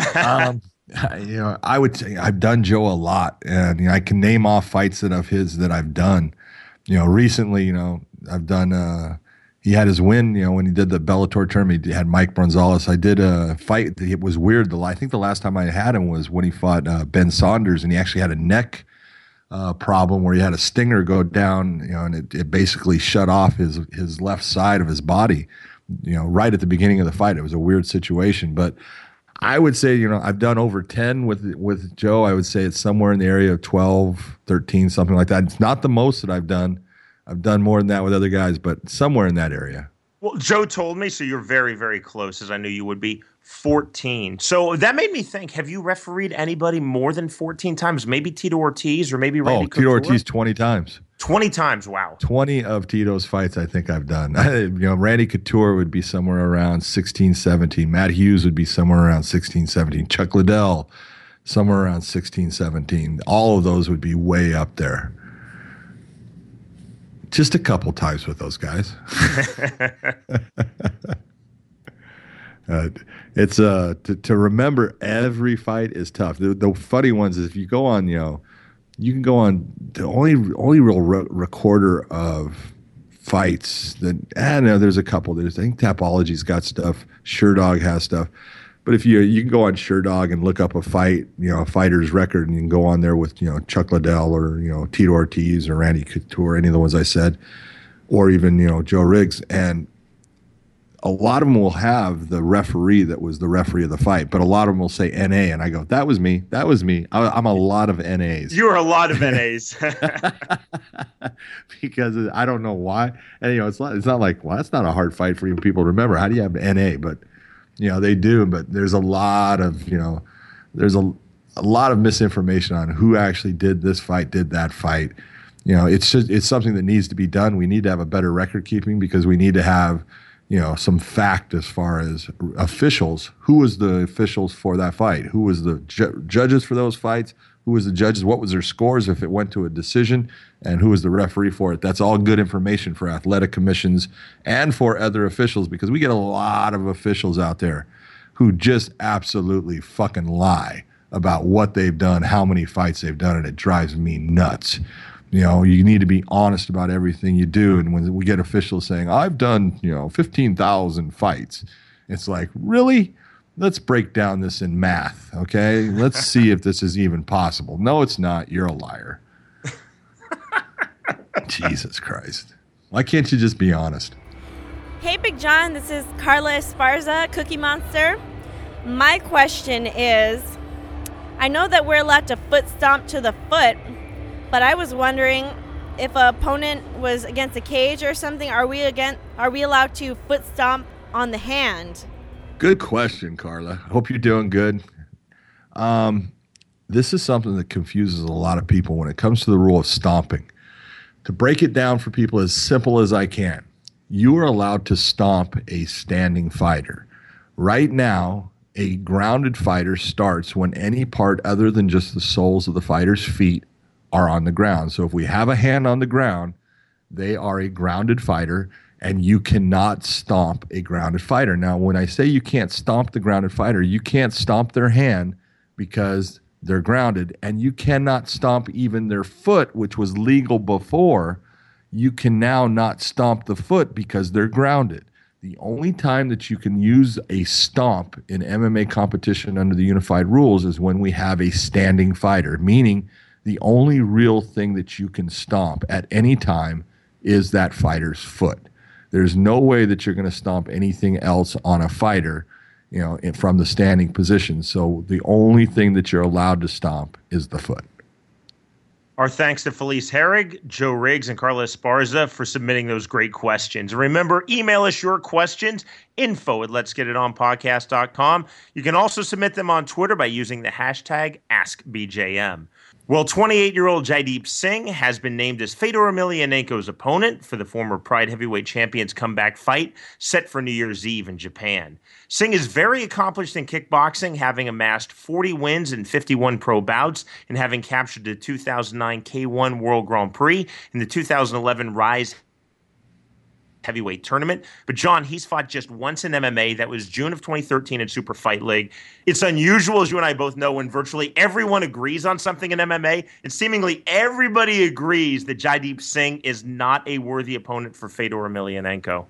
E: I would say I've done Joe a lot, and I can name off fights of his that I've done. Recently, I've done. He had his win, when he did the Bellator tournament. He had Mike Bronzales. I did a fight. It was weird. I think the last time I had him was when he fought Ben Saunders, and he actually had a neck problem where he had a stinger go down, and it basically shut off his left side of his body, right at the beginning of the fight. It was a weird situation, but I would say, I've done over 10 with Joe. I would say it's somewhere in the area of 12, 13, something like that. It's not the most that I've done. I've done more than that with other guys, but somewhere in that area.
D: Well, Joe told me, so you're very, very close, as I knew you would be, 14. So that made me think, have you refereed anybody more than 14 times? Maybe Tito Ortiz or maybe Randy Couture?
E: Tito Ortiz 20 times.
D: 20 times, wow.
E: 20 of Tito's fights I think I've done. Randy Couture would be somewhere around 16, 17. Matt Hughes would be somewhere around 16, 17. Chuck Liddell, somewhere around 16, 17. All of those would be way up there. Just a couple times with those guys. It's to remember every fight is tough. The funny ones is if you go on, you can go on the only real recorder of fights that. There's a couple. I think Tapology's got stuff. SureDog has stuff. But if you can go on SureDog and look up a fight, a fighter's record, and you can go on there with Chuck Liddell or Tito Ortiz or Randy Couture, any of the ones I said, or even Joe Riggs, and a lot of them will have the referee that was the referee of the fight, but a lot of them will say NA, and I go, that was me. I'm a lot of NAs.
D: You're a lot of NAs.
E: Because I don't know why, and it's not like, well, that's not a hard fight for even people to remember. How do you have NA? But they do, but there's a lot of, there's a lot of misinformation on who actually did this fight, did that fight. It's something that needs to be done. We need to have a better record keeping because we need to have, some fact as far as officials. Who was the officials for that fight? Who was the judges for those fights? Who was the judges? What was their scores if it went to a decision? And who was the referee for it? That's all good information for athletic commissions and for other officials because we get a lot of officials out there who just absolutely fucking lie about what they've done, how many fights they've done, and it drives me nuts. You need to be honest about everything you do. And when we get officials saying, I've done, 15,000 fights, it's like, really? Let's break down this in math, okay? Let's see if this is even possible. No, it's not. You're a liar. Jesus Christ. Why can't you just be honest?
J: Hey, Big John. This is Carla Esparza, Cookie Monster. My question is, I know that we're allowed to foot stomp to the foot, but I was wondering if an opponent was against a cage or something, are we allowed to foot stomp on the hand?
E: Good question, Carla. Hope you're doing good. This is something that confuses a lot of people when it comes to the rule of stomping. To break it down for people as simple as I can, you are allowed to stomp a standing fighter. Right now, a grounded fighter starts when any part other than just the soles of the fighter's feet are on the ground. So if we have a hand on the ground, they are a grounded fighter, and you cannot stomp a grounded fighter. Now, when I say you can't stomp the grounded fighter, you can't stomp their hand because they're grounded, and you cannot stomp even their foot, which was legal before. You can now not stomp the foot because they're grounded. The only time that you can use a stomp in MMA competition under the unified rules is when we have a standing fighter, meaning the only real thing that you can stomp at any time is that fighter's foot. There's no way that you're going to stomp anything else on a fighter, from the standing position. So the only thing that you're allowed to stomp is the foot.
D: Our thanks to Felice Herrig, Joe Riggs, and Carla Esparza for submitting those great questions. Remember, email us your questions, info@letsgetitonpodcast.com. You can also submit them on Twitter by using the hashtag AskBJM. Well, 28-year-old Jaideep Singh has been named as Fedor Emelianenko's opponent for the former Pride Heavyweight Champion's comeback fight set for New Year's Eve in Japan. Singh is very accomplished in kickboxing, having amassed 40 wins in 51 pro bouts and having captured the 2009 K1 World Grand Prix and the 2011 Rise Heavyweight Tournament. But John, he's fought just once in MMA. That was June of 2013 in Super Fight League. It's unusual, as you and I both know, when virtually everyone agrees on something in MMA, and seemingly everybody agrees that Jaideep Singh is not a worthy opponent for Fedor Emelianenko.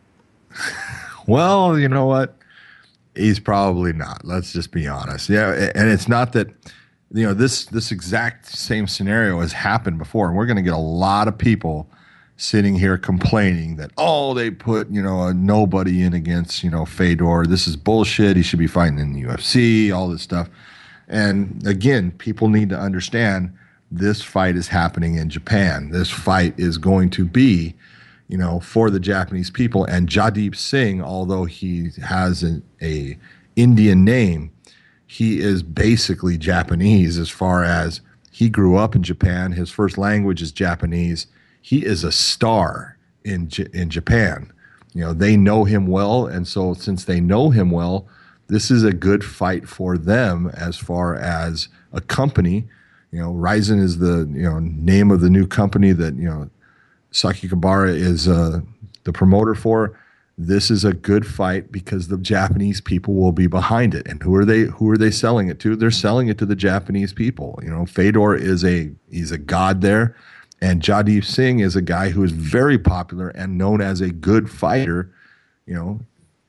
E: Well, you know what? He's probably not. Let's just be honest. Yeah, and it's not that, this exact same scenario has happened before, and we're going to get a lot of people sitting here complaining that, they put, a nobody in against, Fedor. This is bullshit. He should be fighting in the UFC, all this stuff. And again, people need to understand this fight is happening in Japan. This fight is going to be, for the Japanese people. And Jaideep Singh, although he has a Indian name, he is basically Japanese as far as he grew up in Japan. His first language is Japanese. He is a star in Japan. They know him well, and so since they know him well, this is a good fight for them as far as a company. Ryzen is the name of the new company that Saki Kabara is the promoter for. This is a good fight because the Japanese people will be behind it. And who are they selling it to? They're selling it to the Japanese people. Fedor he's a god there. And Jaideep Singh is a guy who is very popular and known as a good fighter, in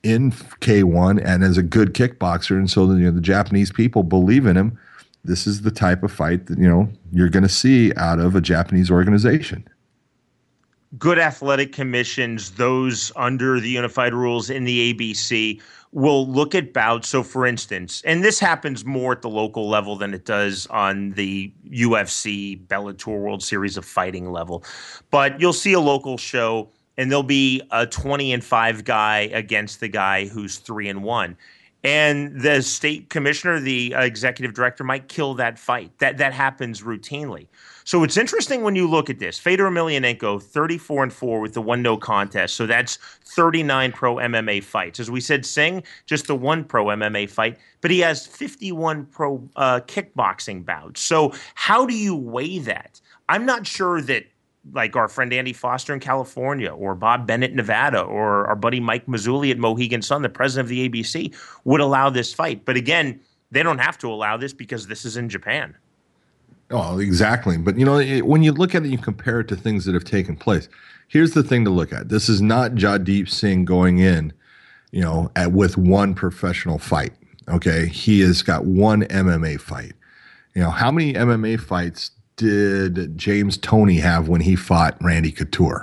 E: K1 and as a good kickboxer. And so the Japanese people believe in him. This is the type of fight that, you're going to see out of a Japanese organization.
D: Good athletic commissions, those under the unified rules in the ABC, will look at bouts. So, for instance, and this happens more at the local level than it does on the UFC, Bellator World Series of Fighting level. But you'll see a local show, and there'll be a 20-5 guy against the guy who's 3-1. And the state commissioner, the executive director, might kill that fight. That happens routinely. So it's interesting when you look at this. Fedor Emelianenko, 34-4 with the 1-no contest. So that's 39 pro MMA fights. As we said, Singh, just the 1 pro MMA fight. But he has 51 pro kickboxing bouts. So how do you weigh that? I'm not sure that, like our friend Andy Foster in California, or Bob Bennett in Nevada, or our buddy Mike Mazzulli at Mohegan Sun, the president of the ABC, would allow this fight. But again, they don't have to allow this because this is in Japan.
E: Oh, exactly. But, when you look at it, you compare it to things that have taken place. Here's the thing to look at. This is not Jaideep Singh going in, with one professional fight. Okay. He has got one MMA fight. How many MMA fights did James Toney have when he fought Randy Couture?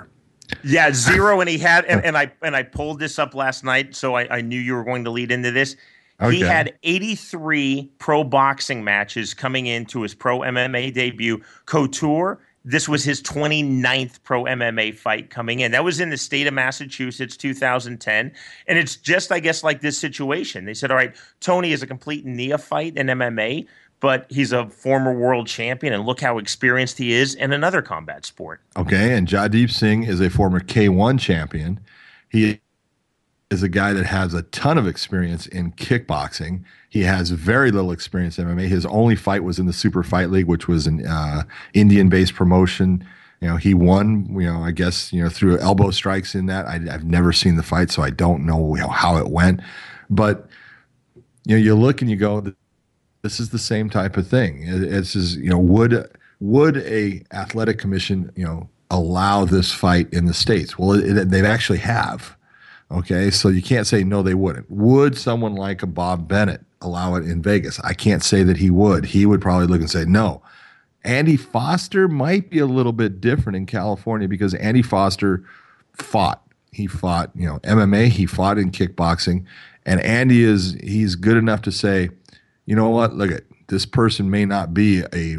D: Yeah, 0, and he had, and I pulled this up last night, so I knew you were going to lead into this. Okay. He had 83 pro boxing matches coming into his pro MMA debut. Couture, this was his 29th pro MMA fight coming in. That was in the state of Massachusetts, 2010. And it's just, I guess, like this situation. They said, all right, Tony is a complete neophyte in MMA, but he's a former world champion, and look how experienced he is in another combat sport.
E: Okay, and Jagdeep Singh is a former K1 champion. He is a guy that has a ton of experience in kickboxing. He has very little experience in MMA. His only fight was in the Super Fight League, which was an Indian-based promotion. He won, I guess, through elbow strikes in that. I've never seen the fight, so I don't know, how it went. But, you look and you go, this is the same type of thing. It's just, would a athletic commission, allow this fight in the States? Well, they actually have. Okay, so you can't say no, they wouldn't. Would someone like a Bob Bennett allow it in Vegas? I can't say that he would. He would probably look and say no. Andy Foster might be a little bit different in California because Andy Foster fought. He fought, MMA. He fought in kickboxing, and Andy he's good enough to say, you know what? Look at this person may not be a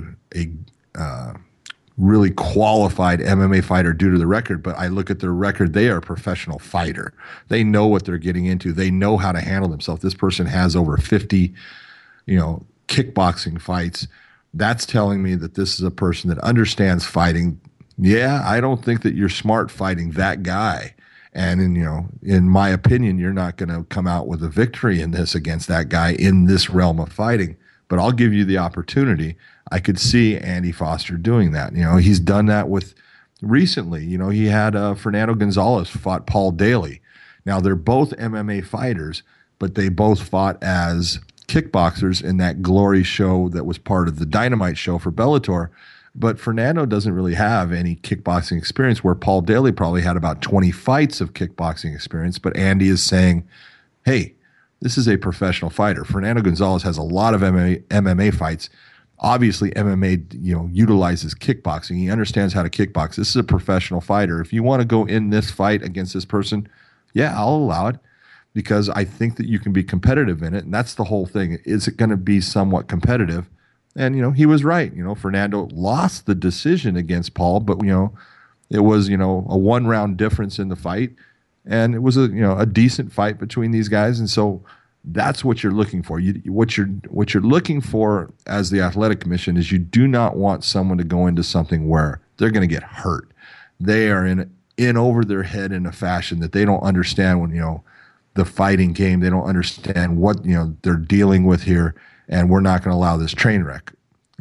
E: really qualified MMA fighter due to the record, but I look at their record, they are a professional fighter. They know what they're getting into. They know how to handle themselves. This person has over 50, kickboxing fights. That's telling me that this is a person that understands fighting. Yeah, I don't think that you're smart fighting that guy. And in my opinion, you're not going to come out with a victory in this against that guy in this realm of fighting. But I'll give you the opportunity. I could see Andy Foster doing that. He's done that with recently. He had Fernando Gonzalez fought Paul Daly. Now, they're both MMA fighters, but they both fought as kickboxers in that Glory show that was part of the Dynamite show for Bellator. But Fernando doesn't really have any kickboxing experience, where Paul Daly probably had about 20 fights of kickboxing experience. But Andy is saying, hey, this is a professional fighter. Fernando Gonzalez has a lot of MMA fights. Obviously, MMA, utilizes kickboxing. He understands how to kickbox. This is a professional fighter. If you want to go in this fight against this person, yeah, I'll allow it because I think that you can be competitive in it. And that's the whole thing. Is it going to be somewhat competitive? And, he was right. Fernando lost the decision against Paul, but, it was, a 1-round difference in the fight. And it was a decent fight between these guys. And so that's what you're looking for. What you're looking for as the athletic commission is you do not want someone to go into something where they're going to get hurt. They are in over their head in a fashion that they don't understand when, the fighting game. They don't understand what, they're dealing with here, and we're not going to allow this train wreck.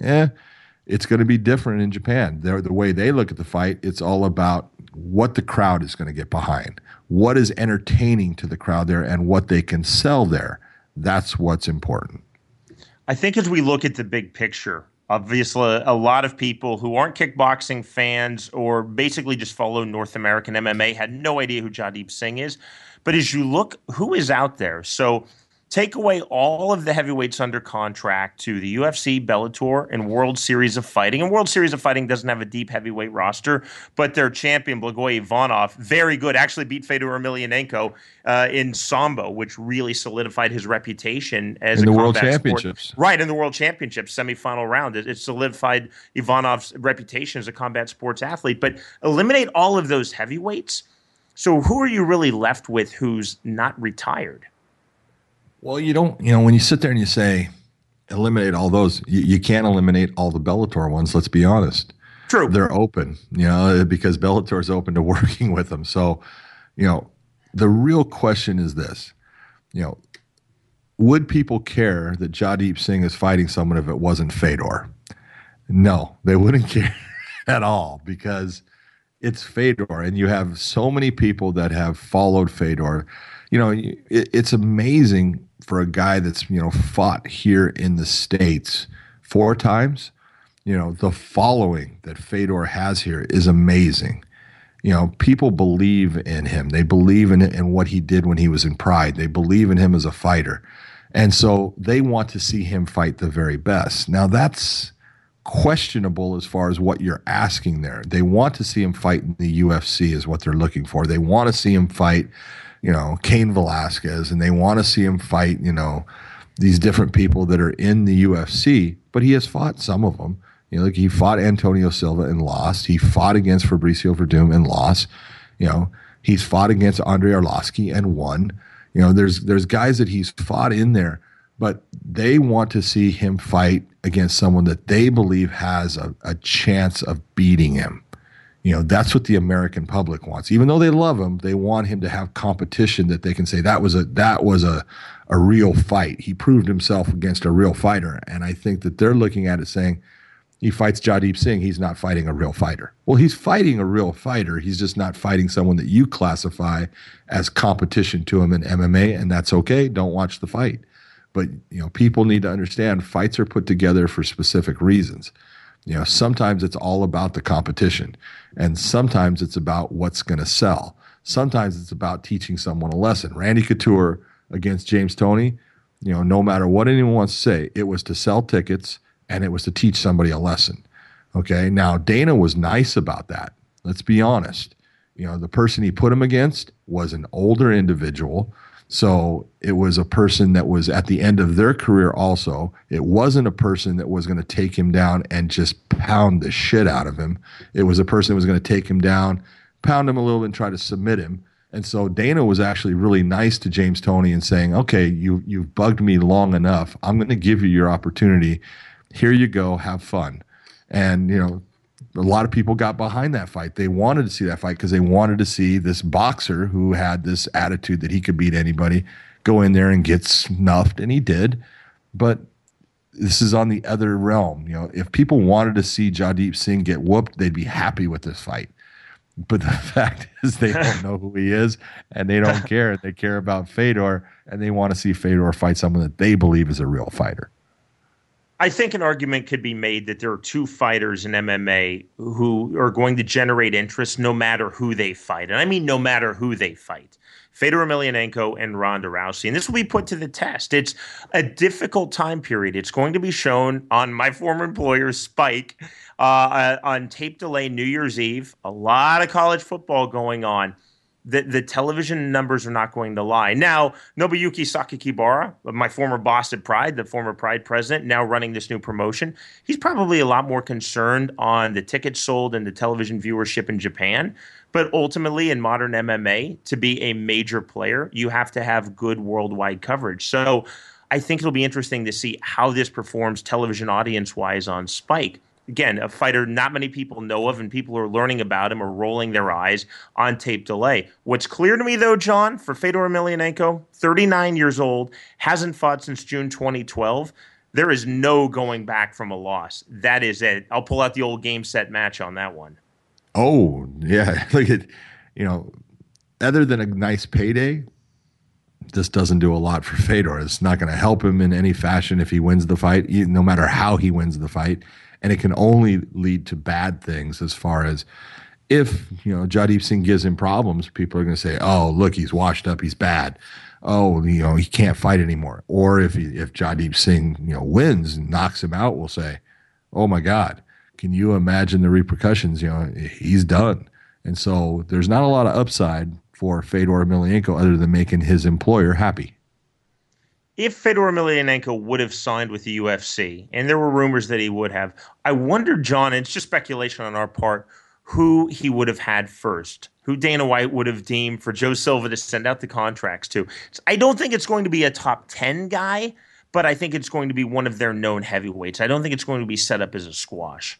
E: It's going to be different in Japan. The way they look at the fight, it's all about what the crowd is going to get behind, what is entertaining to the crowd there, and what they can sell there. That's what's important.
D: I think as we look at the big picture, obviously a lot of people who aren't kickboxing fans or basically just follow North American MMA had no idea who Jagdeep Singh is. But as you look, who is out there? So take away all of the heavyweights under contract to the UFC, Bellator, and World Series of Fighting. And World Series of Fighting doesn't have a deep heavyweight roster, but their champion, Blagoy Ivanov, very good, actually beat Fedor Emelianenko in Sambo, which really solidified his reputation as
E: in
D: a
E: the World
D: combat
E: Championships.
D: Sport. Right, in the World Championships, semifinal round. It solidified Ivanov's reputation as a combat sports athlete. But eliminate all of those heavyweights. So who are you really left with who's not retired?
E: Well, you don't, when you sit there and you say, eliminate all those, you can't eliminate all the Bellator ones, let's be honest.
D: True.
E: They're open, because Bellator is open to working with them. So, the real question is this, would people care that Jagdeep Singh is fighting someone if it wasn't Fedor? No, they wouldn't care at all because it's Fedor, and you have so many people that have followed Fedor. It's amazing for a guy that's, fought here in the States 4 times. The following that Fedor has here is amazing. People believe in him. They believe in what he did when he was in Pride. They believe in him as a fighter. And so they want to see him fight the very best. Now, that's questionable as far as what you're asking there. They want to see him fight in the UFC is what they're looking for. They want to see him fight, Cain Velasquez, and they want to see him fight, these different people that are in the UFC, but he has fought some of them. Like he fought Antonio Silva and lost. He fought against Fabricio Verdum and lost. He's fought against Andrei Arlovski and won. There's guys that he's fought in there, but they want to see him fight against someone that they believe has a chance of beating him. That's what the American public wants. Even though they love him, they want him to have competition that they can say that was a real fight. He proved himself against a real fighter. And I think that they're looking at it saying, he fights Jagdeep Singh, he's not fighting a real fighter. Well, he's fighting a real fighter. He's just not fighting someone that you classify as competition to him in MMA, and that's okay. Don't watch the fight. But, people need to understand fights are put together for specific reasons. Sometimes it's all about the competition, and sometimes it's about what's going to sell. Sometimes it's about teaching someone a lesson. Randy Couture against James Toney, no matter what anyone wants to say, it was to sell tickets and it was to teach somebody a lesson. Okay, now Dana was nice about that. Let's be honest. The person he put him against was an older individual. So it was a person that was at the end of their career also. It wasn't a person that was going to take him down and just pound the shit out of him. It was a person that was going to take him down, pound him a little bit, and try to submit him. And so Dana was actually really nice to James Toney and saying, okay, you've bugged me long enough. I'm going to give you your opportunity. Here you go. Have fun. And, a lot of people got behind that fight. They wanted to see that fight because they wanted to see this boxer who had this attitude that he could beat anybody go in there and get snuffed, and he did. But this is on the other realm. If people wanted to see Jagdeep Singh get whooped, they'd be happy with this fight. But the fact is they don't know who he is, and they don't care. They care about Fedor, and they want to see Fedor fight someone that they believe is a real fighter.
D: I think an argument could be made that there are two fighters in MMA who are going to generate interest no matter who they fight. And I mean no matter who they fight. Fedor Emelianenko and Ronda Rousey. And this will be put to the test. It's a difficult time period. It's going to be shown on my former employer, Spike, on tape delay New Year's Eve. A lot of college football going on. The television numbers are not going to lie. Now, Nobuyuki Sakakibara, my former boss at Pride, the former Pride president, now running this new promotion, he's probably a lot more concerned on the tickets sold and the television viewership in Japan. But ultimately, in modern MMA, to be a major player, you have to have good worldwide coverage. So I think it'll be interesting to see how this performs television audience-wise on Spike. Again, a fighter not many people know of, and people who are learning about him are rolling their eyes on tape delay. What's clear to me, though, John, for Fedor Emelianenko, 39 years old, hasn't fought since June 2012. There is no going back from a loss. That is it. I'll pull out the old game, set, match on that one.
E: Oh, yeah. Look at, other than a nice payday, this doesn't do a lot for Fedor. It's not going to help him in any fashion if he wins the fight, no matter how he wins the fight. And it can only lead to bad things as far as if, Jagdeep Singh gives him problems, people are going to say, oh, look, he's washed up, he's bad. Oh, he can't fight anymore. Or if Jagdeep Singh, wins and knocks him out, we'll say, oh, my God, can you imagine the repercussions? He's done. And so there's not a lot of upside for Fedor Emelianenko other than making his employer happy.
D: If Fedor Emelianenko would have signed with the UFC, and there were rumors that he would have, I wonder, John, and it's just speculation on our part, who he would have had first, who Dana White would have deemed for Joe Silva to send out the contracts to. I don't think it's going to be a top 10 guy, but I think it's going to be one of their known heavyweights. I don't think it's going to be set up as a squash.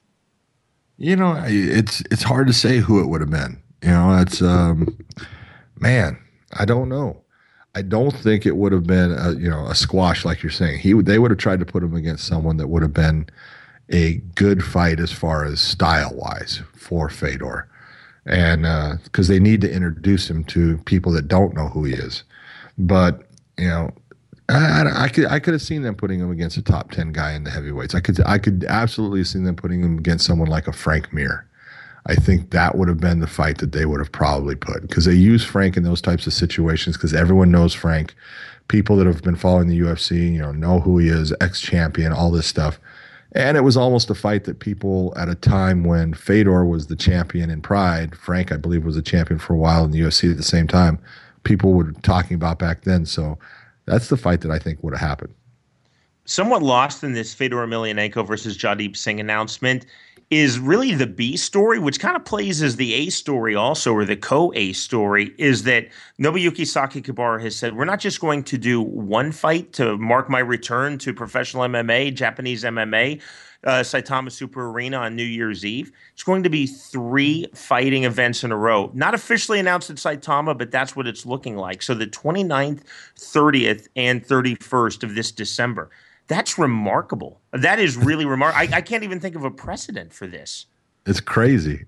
E: It's hard to say who it would have been. It's man, I don't know. I don't think it would have been a squash like you're saying. They would have tried to put him against someone that would have been a good fight as far as style wise for Fedor, and because they need to introduce him to people that don't know who he is. But I could have seen them putting him against a top 10 guy in the heavyweights. I could absolutely have seen them putting him against someone like a Frank Mir. I think that would have been the fight that they would have probably put, because they use Frank in those types of situations because everyone knows Frank. People that have been following the UFC, know who he is, ex-champion, all this stuff. And it was almost a fight that people at a time when Fedor was the champion in Pride, Frank, I believe, was a champion for a while in the UFC at the same time, people were talking about back then. So that's the fight that I think would have happened.
D: Somewhat lost in this Fedor Emelianenko versus Jagdeep Singh announcement is really the B story, which kind of plays as the A story also, or the co-A story, is that Nobuyuki Sakakibara has said, we're not just going to do one fight to mark my return to professional MMA, Japanese MMA, Saitama Super Arena on New Year's Eve. It's going to be 3 fighting events in a row. Not officially announced at Saitama, but that's what it's looking like. So the 29th, 30th, and 31st of this December. That's remarkable. That is really remarkable. I can't even think of a precedent for this.
E: It's crazy.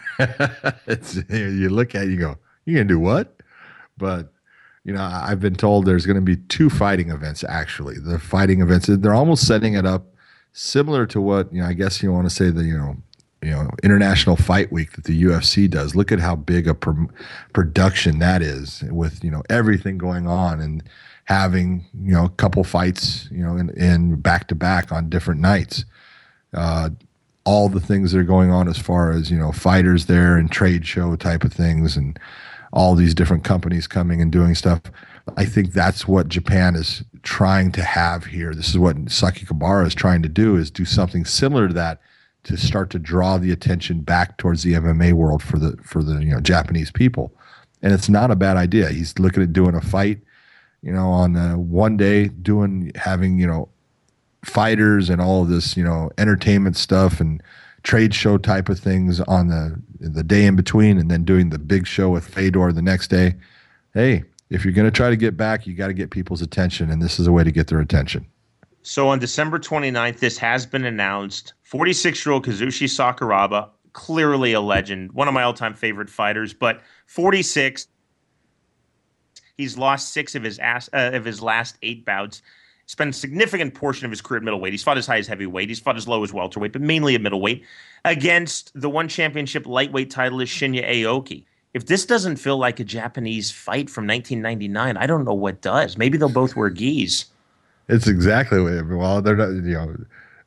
E: You look at it, you go, you're going to do what? But, I've been told there's going to be 2 fighting events, actually. The fighting events, they're almost setting it up similar to what, I guess you want to say the, International Fight Week that the UFC does. Look at how big a production that is with, everything going on and having, a couple fights, in back-to-back on different nights. All the things that are going on as far as, fighters there and trade show type of things and all these different companies coming and doing stuff. I think that's what Japan is trying to have here. This is what Sakakibara is trying to do, is do something similar to that to start to draw the attention back towards the MMA world for the Japanese people. And it's not a bad idea. He's looking at doing a fight, on one day, having fighters and all of this, entertainment stuff and trade show type of things on the day in between, and then doing the big show with Fedor the next day. Hey, if you're going to try to get back, you got to get people's attention, and this is a way to get their attention.
D: So on December 29th, this has been announced. 46-year-old Kazushi Sakuraba, clearly a legend, one of my all-time favorite fighters, but 46. He's lost 6 of his last 8 bouts. Spent a significant portion of his career at middleweight. He's fought as high as heavyweight. He's fought as low as welterweight, but mainly at middleweight. Against the one championship lightweight titleist Shinya Aoki. If this doesn't feel like a Japanese fight from 1999, I don't know what does. Maybe they'll both wear gis.
E: It's exactly what. Well, they're not.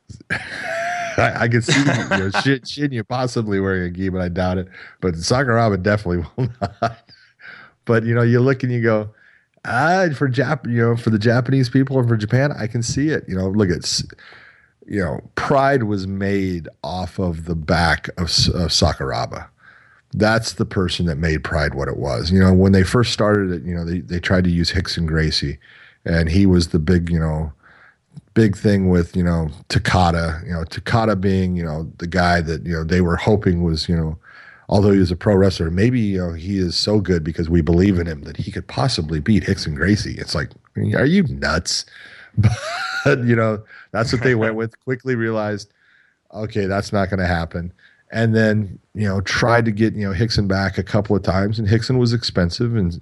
E: I could see Shinya possibly wearing a gi, but I doubt it. But Sakuraba definitely will not. But you look and you go, for the Japanese people and for Japan, I can see it. Look at, Pride was made off of the back of Sakuraba. That's the person that made Pride what it was. When they first started it, they tried to use Rickson Gracie, and he was the big thing with Takada. Takada being the guy that they were hoping was although he was a pro wrestler, maybe he is so good because we believe in him that he could possibly beat Rickson Gracie. It's like, are you nuts? But that's what they went with. Quickly realized, okay, that's not going to happen. And then tried to get Rickson back a couple of times, and Rickson was expensive, and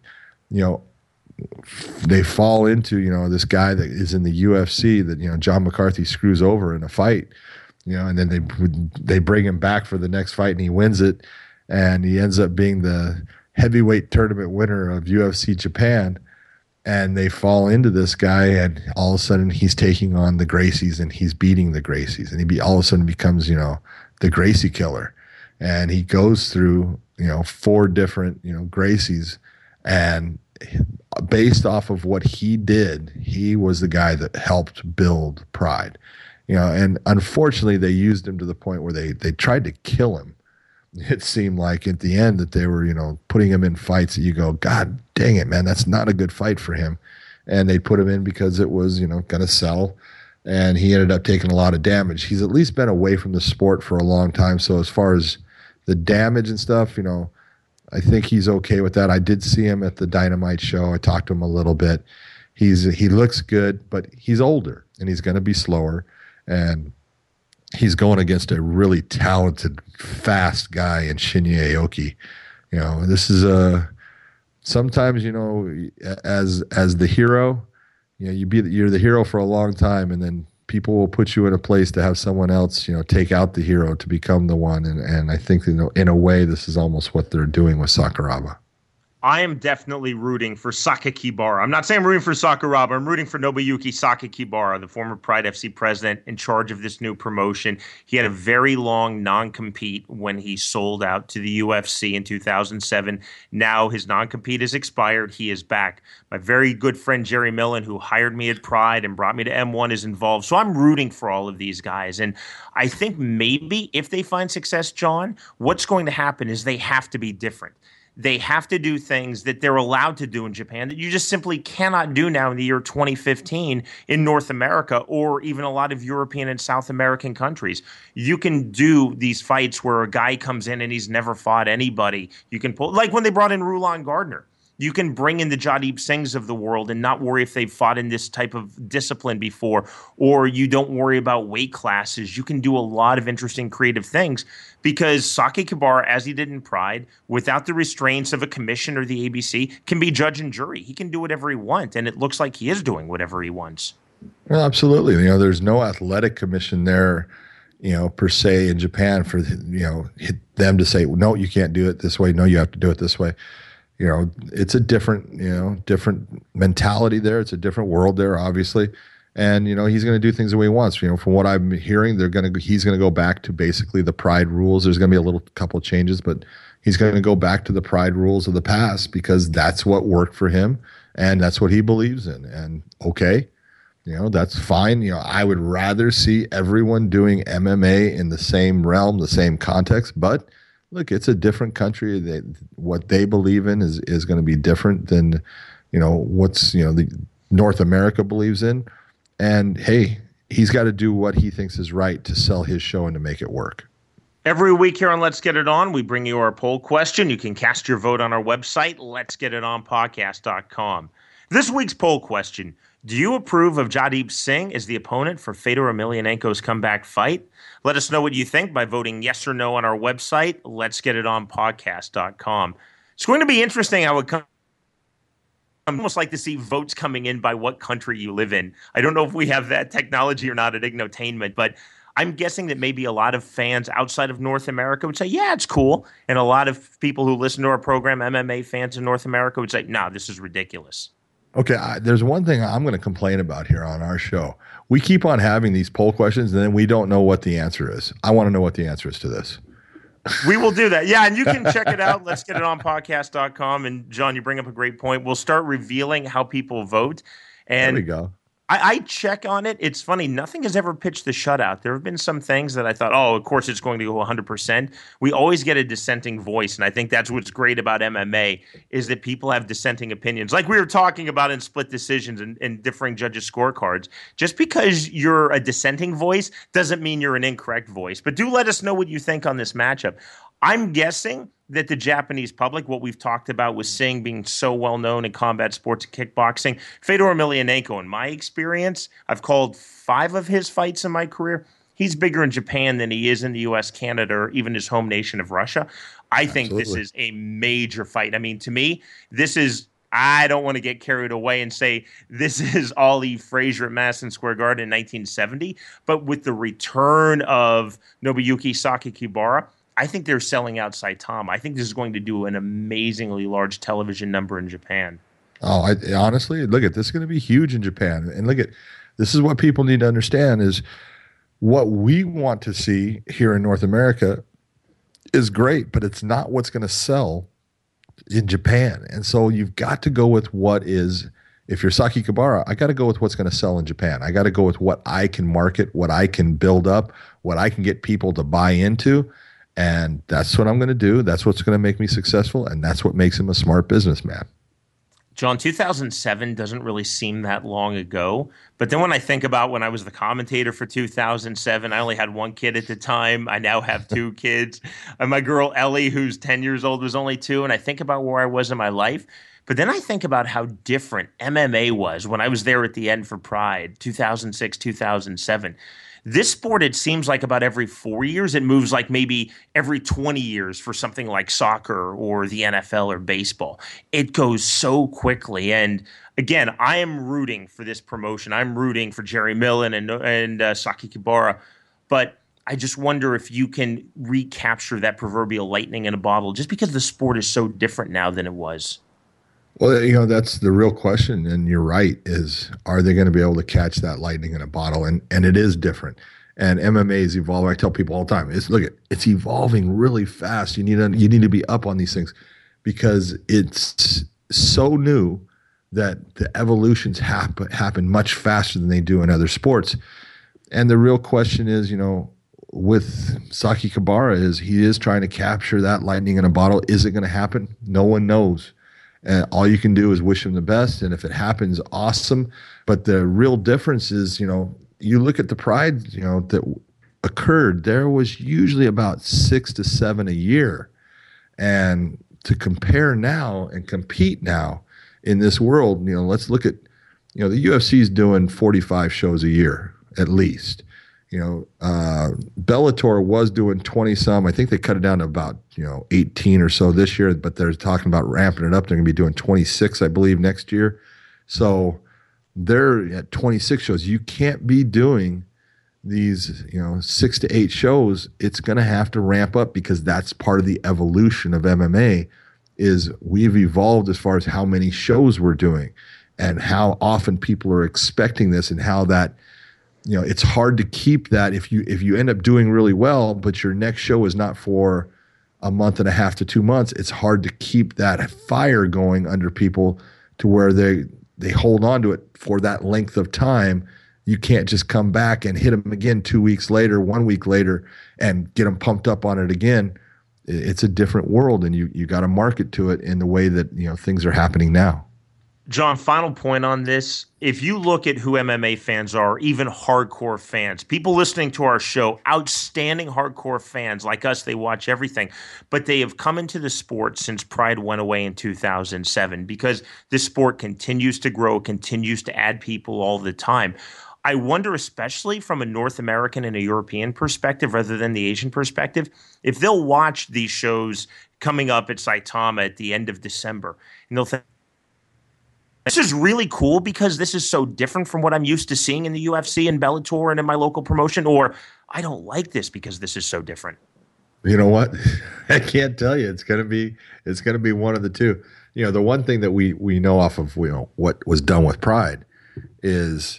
E: they fall into this guy that is in the UFC that John McCarthy screws over in a fight, and then they bring him back for the next fight, and he wins it. And he ends up being the heavyweight tournament winner of UFC Japan. And they fall into this guy, and all of a sudden he's taking on the Gracies, and he's beating the Gracies. And he all of a sudden becomes, the Gracie killer. And he goes through, 4 different, Gracies. And based off of what he did, he was the guy that helped build Pride. And unfortunately they used him to the point where they tried to kill him. It seemed like at the end that they were, putting him in fights that you go, God dang it, man, that's not a good fight for him. And they put him in because it was, going to sell. And he ended up taking a lot of damage. He's at least been away from the sport for a long time. So as far as the damage and stuff, I think he's okay with that. I did see him at the Dynamite show. I talked to him a little bit. He looks good, but he's older and he's going to be slower. And he's going against a really talented, fast guy in Shinya Aoki. This is sometimes, as the hero, you're the hero for a long time, and then people will put you in a place to have someone else, take out the hero to become the one. And I think, in a way, this is almost what they're doing with Sakuraba.
D: I am definitely rooting for Sakakibara. I'm not saying I'm rooting for Sakuraba. I'm rooting for Nobuyuki Sakakibara, the former Pride FC president in charge of this new promotion. He had a very long non-compete when he sold out to the UFC in 2007. Now his non-compete is expired. He is back. My very good friend Jerry Millen, who hired me at Pride and brought me to M1, is involved. So I'm rooting for all of these guys. And I think maybe if they find success, John, what's going to happen is they have to be different. They have to do things that they're allowed to do in Japan that you just simply cannot do now in the year 2015 in North America or even a lot of European and South American countries. You can do these fights where a guy comes in and he's never fought anybody. You can pull, like when they brought in Rulon Gardner. You can bring in the Jadip Singhs of the world and not worry if they've fought in this type of discipline before, or you don't worry about weight classes. You can do a lot of interesting creative things because Sakakibara, as he did in Pride, without the restraints of a commission or the ABC, can be judge and jury. He can do whatever he wants, and it looks like he is doing whatever he wants.
E: Well, absolutely. There's no athletic commission there, per se in Japan for, them to say, no, you can't do it this way. No, you have to do it this way. It's a different, different mentality there. It's a different world there, obviously. And, he's going to do things the way he wants. From what I'm hearing, he's going to go back to basically the Pride rules. There's going to be a couple of changes, but he's going to go back to the Pride rules of the past because that's what worked for him and that's what he believes in. And okay, that's fine. I would rather see everyone doing MMA in the same realm, the same context, but look, it's a different country. What they believe in is going to be different than, what's, the North America believes in. And hey, he's got to do what he thinks is right to sell his show and to make it work.
D: Every week here on Let's Get It On, we bring you our poll question. You can cast your vote on our website, letsgetitonpodcast.com. This week's poll question: do you approve of Jadip Singh as the opponent for Fedor Emelianenko's comeback fight? Let us know what you think by voting yes or no on our website, letsgetitonpodcast.com. It's going to be interesting how it comes. I almost like to see votes coming in by what country you live in. I don't know if we have that technology or not at Ignotainment, but I'm guessing that maybe a lot of fans outside of North America would say, yeah, it's cool. And a lot of people who listen to our program, MMA fans in North America, would say, no, this is ridiculous.
E: Okay, there's one thing I'm going to complain about here on our show. We keep on having these poll questions, and then we don't know what the answer is. I want to know what the answer is to this.
D: We will do that. Yeah, and you can check it out. Let's get it on podcast.com. And, John, you bring up a great point. We'll start revealing how people vote. And
E: there we go.
D: I check on it. It's funny. Nothing has ever pitched the shutout. There have been some things that I thought, of course it's going to go 100%. We always get a dissenting voice, and I think that's what's great about MMA is that people have dissenting opinions. Like we were talking about in split decisions and differing judges' scorecards. Just because you're a dissenting voice doesn't mean you're an incorrect voice. But do let us know what you think on this matchup. I'm guessing that the Japanese public, what we've talked about with Singh being so well known in combat sports and kickboxing, Fedor Emelianenko, in my experience, I've called 5 of his fights in my career. He's bigger in Japan than he is in the U.S., Canada, or even his home nation of Russia. I think this is a major fight. I mean, to me, this is, I don't want to get carried away and say this is Ali Frazier at Madison Square Garden in 1970, but with the return of Nobuyuki Sakakibara, I think they're selling out Saitama. I think this is going to do an amazingly large television number in Japan.
E: Oh, honestly, look at this is going to be huge in Japan. And look at this is what people need to understand is what we want to see here in North America is great, but it's not what's going to sell in Japan. And so you've got to go with what is, if you're Sakakibara, I got to go with what's going to sell in Japan. I got to go with what I can market, what I can build up, what I can get people to buy into. And that's what I'm going to do. That's what's going to make me successful. And that's what makes him a smart businessman.
D: John, 2007 doesn't really seem that long ago. But then when I think about when I was the commentator for 2007, I only had 1 kid at the time. I now have 2 kids. And my girl Ellie, who's 10 years old, was only 2. And I think about where I was in my life. But then I think about how different MMA was when I was there at the end for Pride, 2006, 2007. This sport, it seems like about every 4 years, it moves like maybe every 20 years for something like soccer or the NFL or baseball. It goes so quickly. And again, I am rooting for this promotion. I'm rooting for Jerry Millen and Sakakibara. But I just wonder if you can recapture that proverbial lightning in a bottle just because the sport is so different now than it was.
E: Well, that's the real question, and you're right, is are they going to be able to catch that lightning in a bottle? And it is different. And MMA is evolving. I tell people all the time, it's evolving really fast. You need to be up on these things because it's so new that the evolutions happen much faster than they do in other sports. And the real question is, with Saki Kabara, he is trying to capture that lightning in a bottle. Is it going to happen? No one knows. And all you can do is wish him the best. And if it happens, awesome. But the real difference is, you look at the Pride, that occurred, there was usually about 6 to 7 a year. And to compare now and compete now in this world, let's look at, the UFC is doing 45 shows a year at least. Bellator was doing 20 some. I think they cut it down to about 18 or so this year, but they're talking about ramping it up. They're going to be doing 26, I believe, next year. So they're at 26 shows. You can't be doing these 6 to 8 shows. It's going to have to ramp up because that's part of the evolution of MMA. Is we've evolved as far as how many shows we're doing and how often people are expecting this, and how that it's hard to keep that if you end up doing really well, but your next show is not for a month and a half to 2 months. It's hard to keep that fire going under people to where they hold on to it for that length of time. You can't just come back and hit them again 2 weeks later, 1 week later, and get them pumped up on it again. It's a different world, and you got to market to it in the way that things are happening now.
D: John, final point on this. If you look at who MMA fans are, even hardcore fans, people listening to our show, outstanding hardcore fans like us, they watch everything, but they have come into the sport since Pride went away in 2007 because this sport continues to grow, continues to add people all the time. I wonder, especially from a North American and a European perspective rather than the Asian perspective, if they'll watch these shows coming up at Saitama at the end of December, and they'll think, this is really cool because this is so different from what I'm used to seeing in the UFC and Bellator and in my local promotion, or I don't like this because this is so different.
E: You know what? I can't tell you. It's gonna be one of the two. The one thing that we know off of what was done with Pride is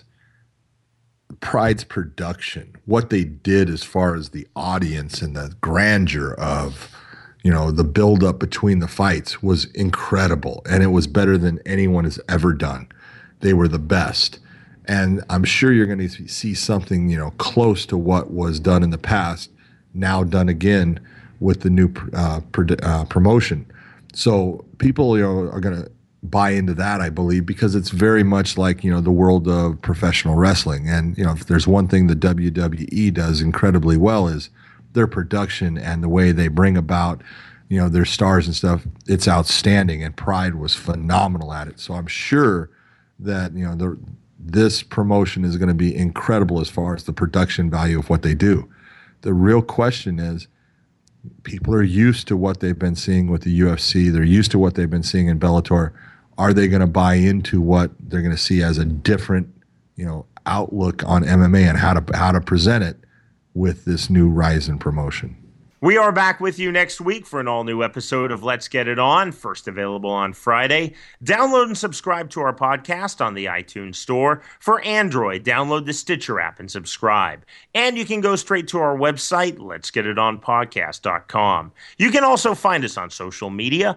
E: Pride's production, what they did as far as the audience and the grandeur of the buildup between the fights was incredible, and it was better than anyone has ever done. They were the best, and I'm sure you're going to see something close to what was done in the past, now done again with the new promotion. So people are going to buy into that, I believe, because it's very much like the world of professional wrestling. And if there's one thing the WWE does incredibly well is their production and the way they bring about their stars and stuff. It's outstanding, and Pride was phenomenal at it. So I'm sure that this promotion is going to be incredible as far as the production value of what they do. The real question is, people are used to what they've been seeing with the UFC. They're used to what they've been seeing in Bellator. Are they going to buy into what they're going to see as a different outlook on MMA and how to present it with this new Ryzen promotion?
D: We are back with you next week for an all-new episode of Let's Get It On, first available on Friday. Download and subscribe to our podcast on the iTunes Store. For Android, download the Stitcher app and subscribe. And you can go straight to our website, letsgetitonpodcast.com. You can also find us on social media,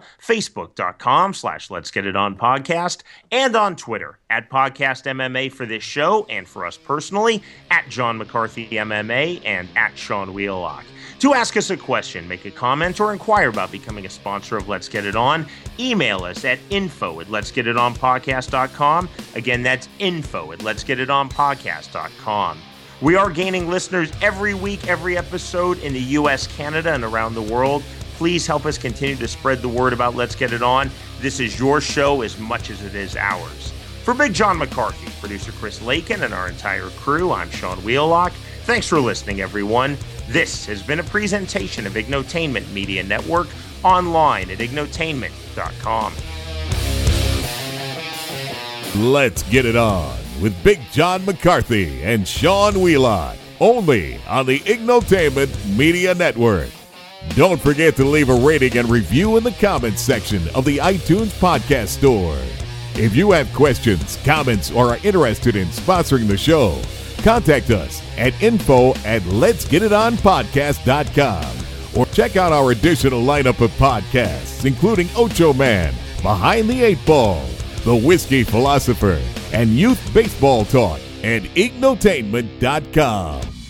D: facebook.com/letsgetitonpodcast, and on Twitter, @PodcastMMA for this show, and for us personally, @JohnMcCarthyMMA and @SeanWheelock. To ask us a question, make a comment, or inquire about becoming a sponsor of Let's Get It On, email us at info@letsgetitonpodcast.com. Again, that's info@letsgetitonpodcast.com. We are gaining listeners every week, every episode in the U.S., Canada, and around the world. Please help us continue to spread the word about Let's Get It On. This is your show as much as it is ours. For Big John McCarthy, producer Chris Lakin, and our entire crew, I'm Sean Wheelock. Thanks for listening, everyone. This has been a presentation of Ignotainment Media Network, online at ignotainment.com.
A: Let's Get It On with Big John McCarthy and Sean Wheelock, only on the Ignotainment Media Network. Don't forget to leave a rating and review in the comments section of the iTunes podcast store. If you have questions, comments, or are interested in sponsoring the show, contact us at info@letsgetitonpodcast.com or check out our additional lineup of podcasts, including Ocho Man, Behind the Eight Ball, The Whiskey Philosopher, and Youth Baseball Talk at ignotainment.com.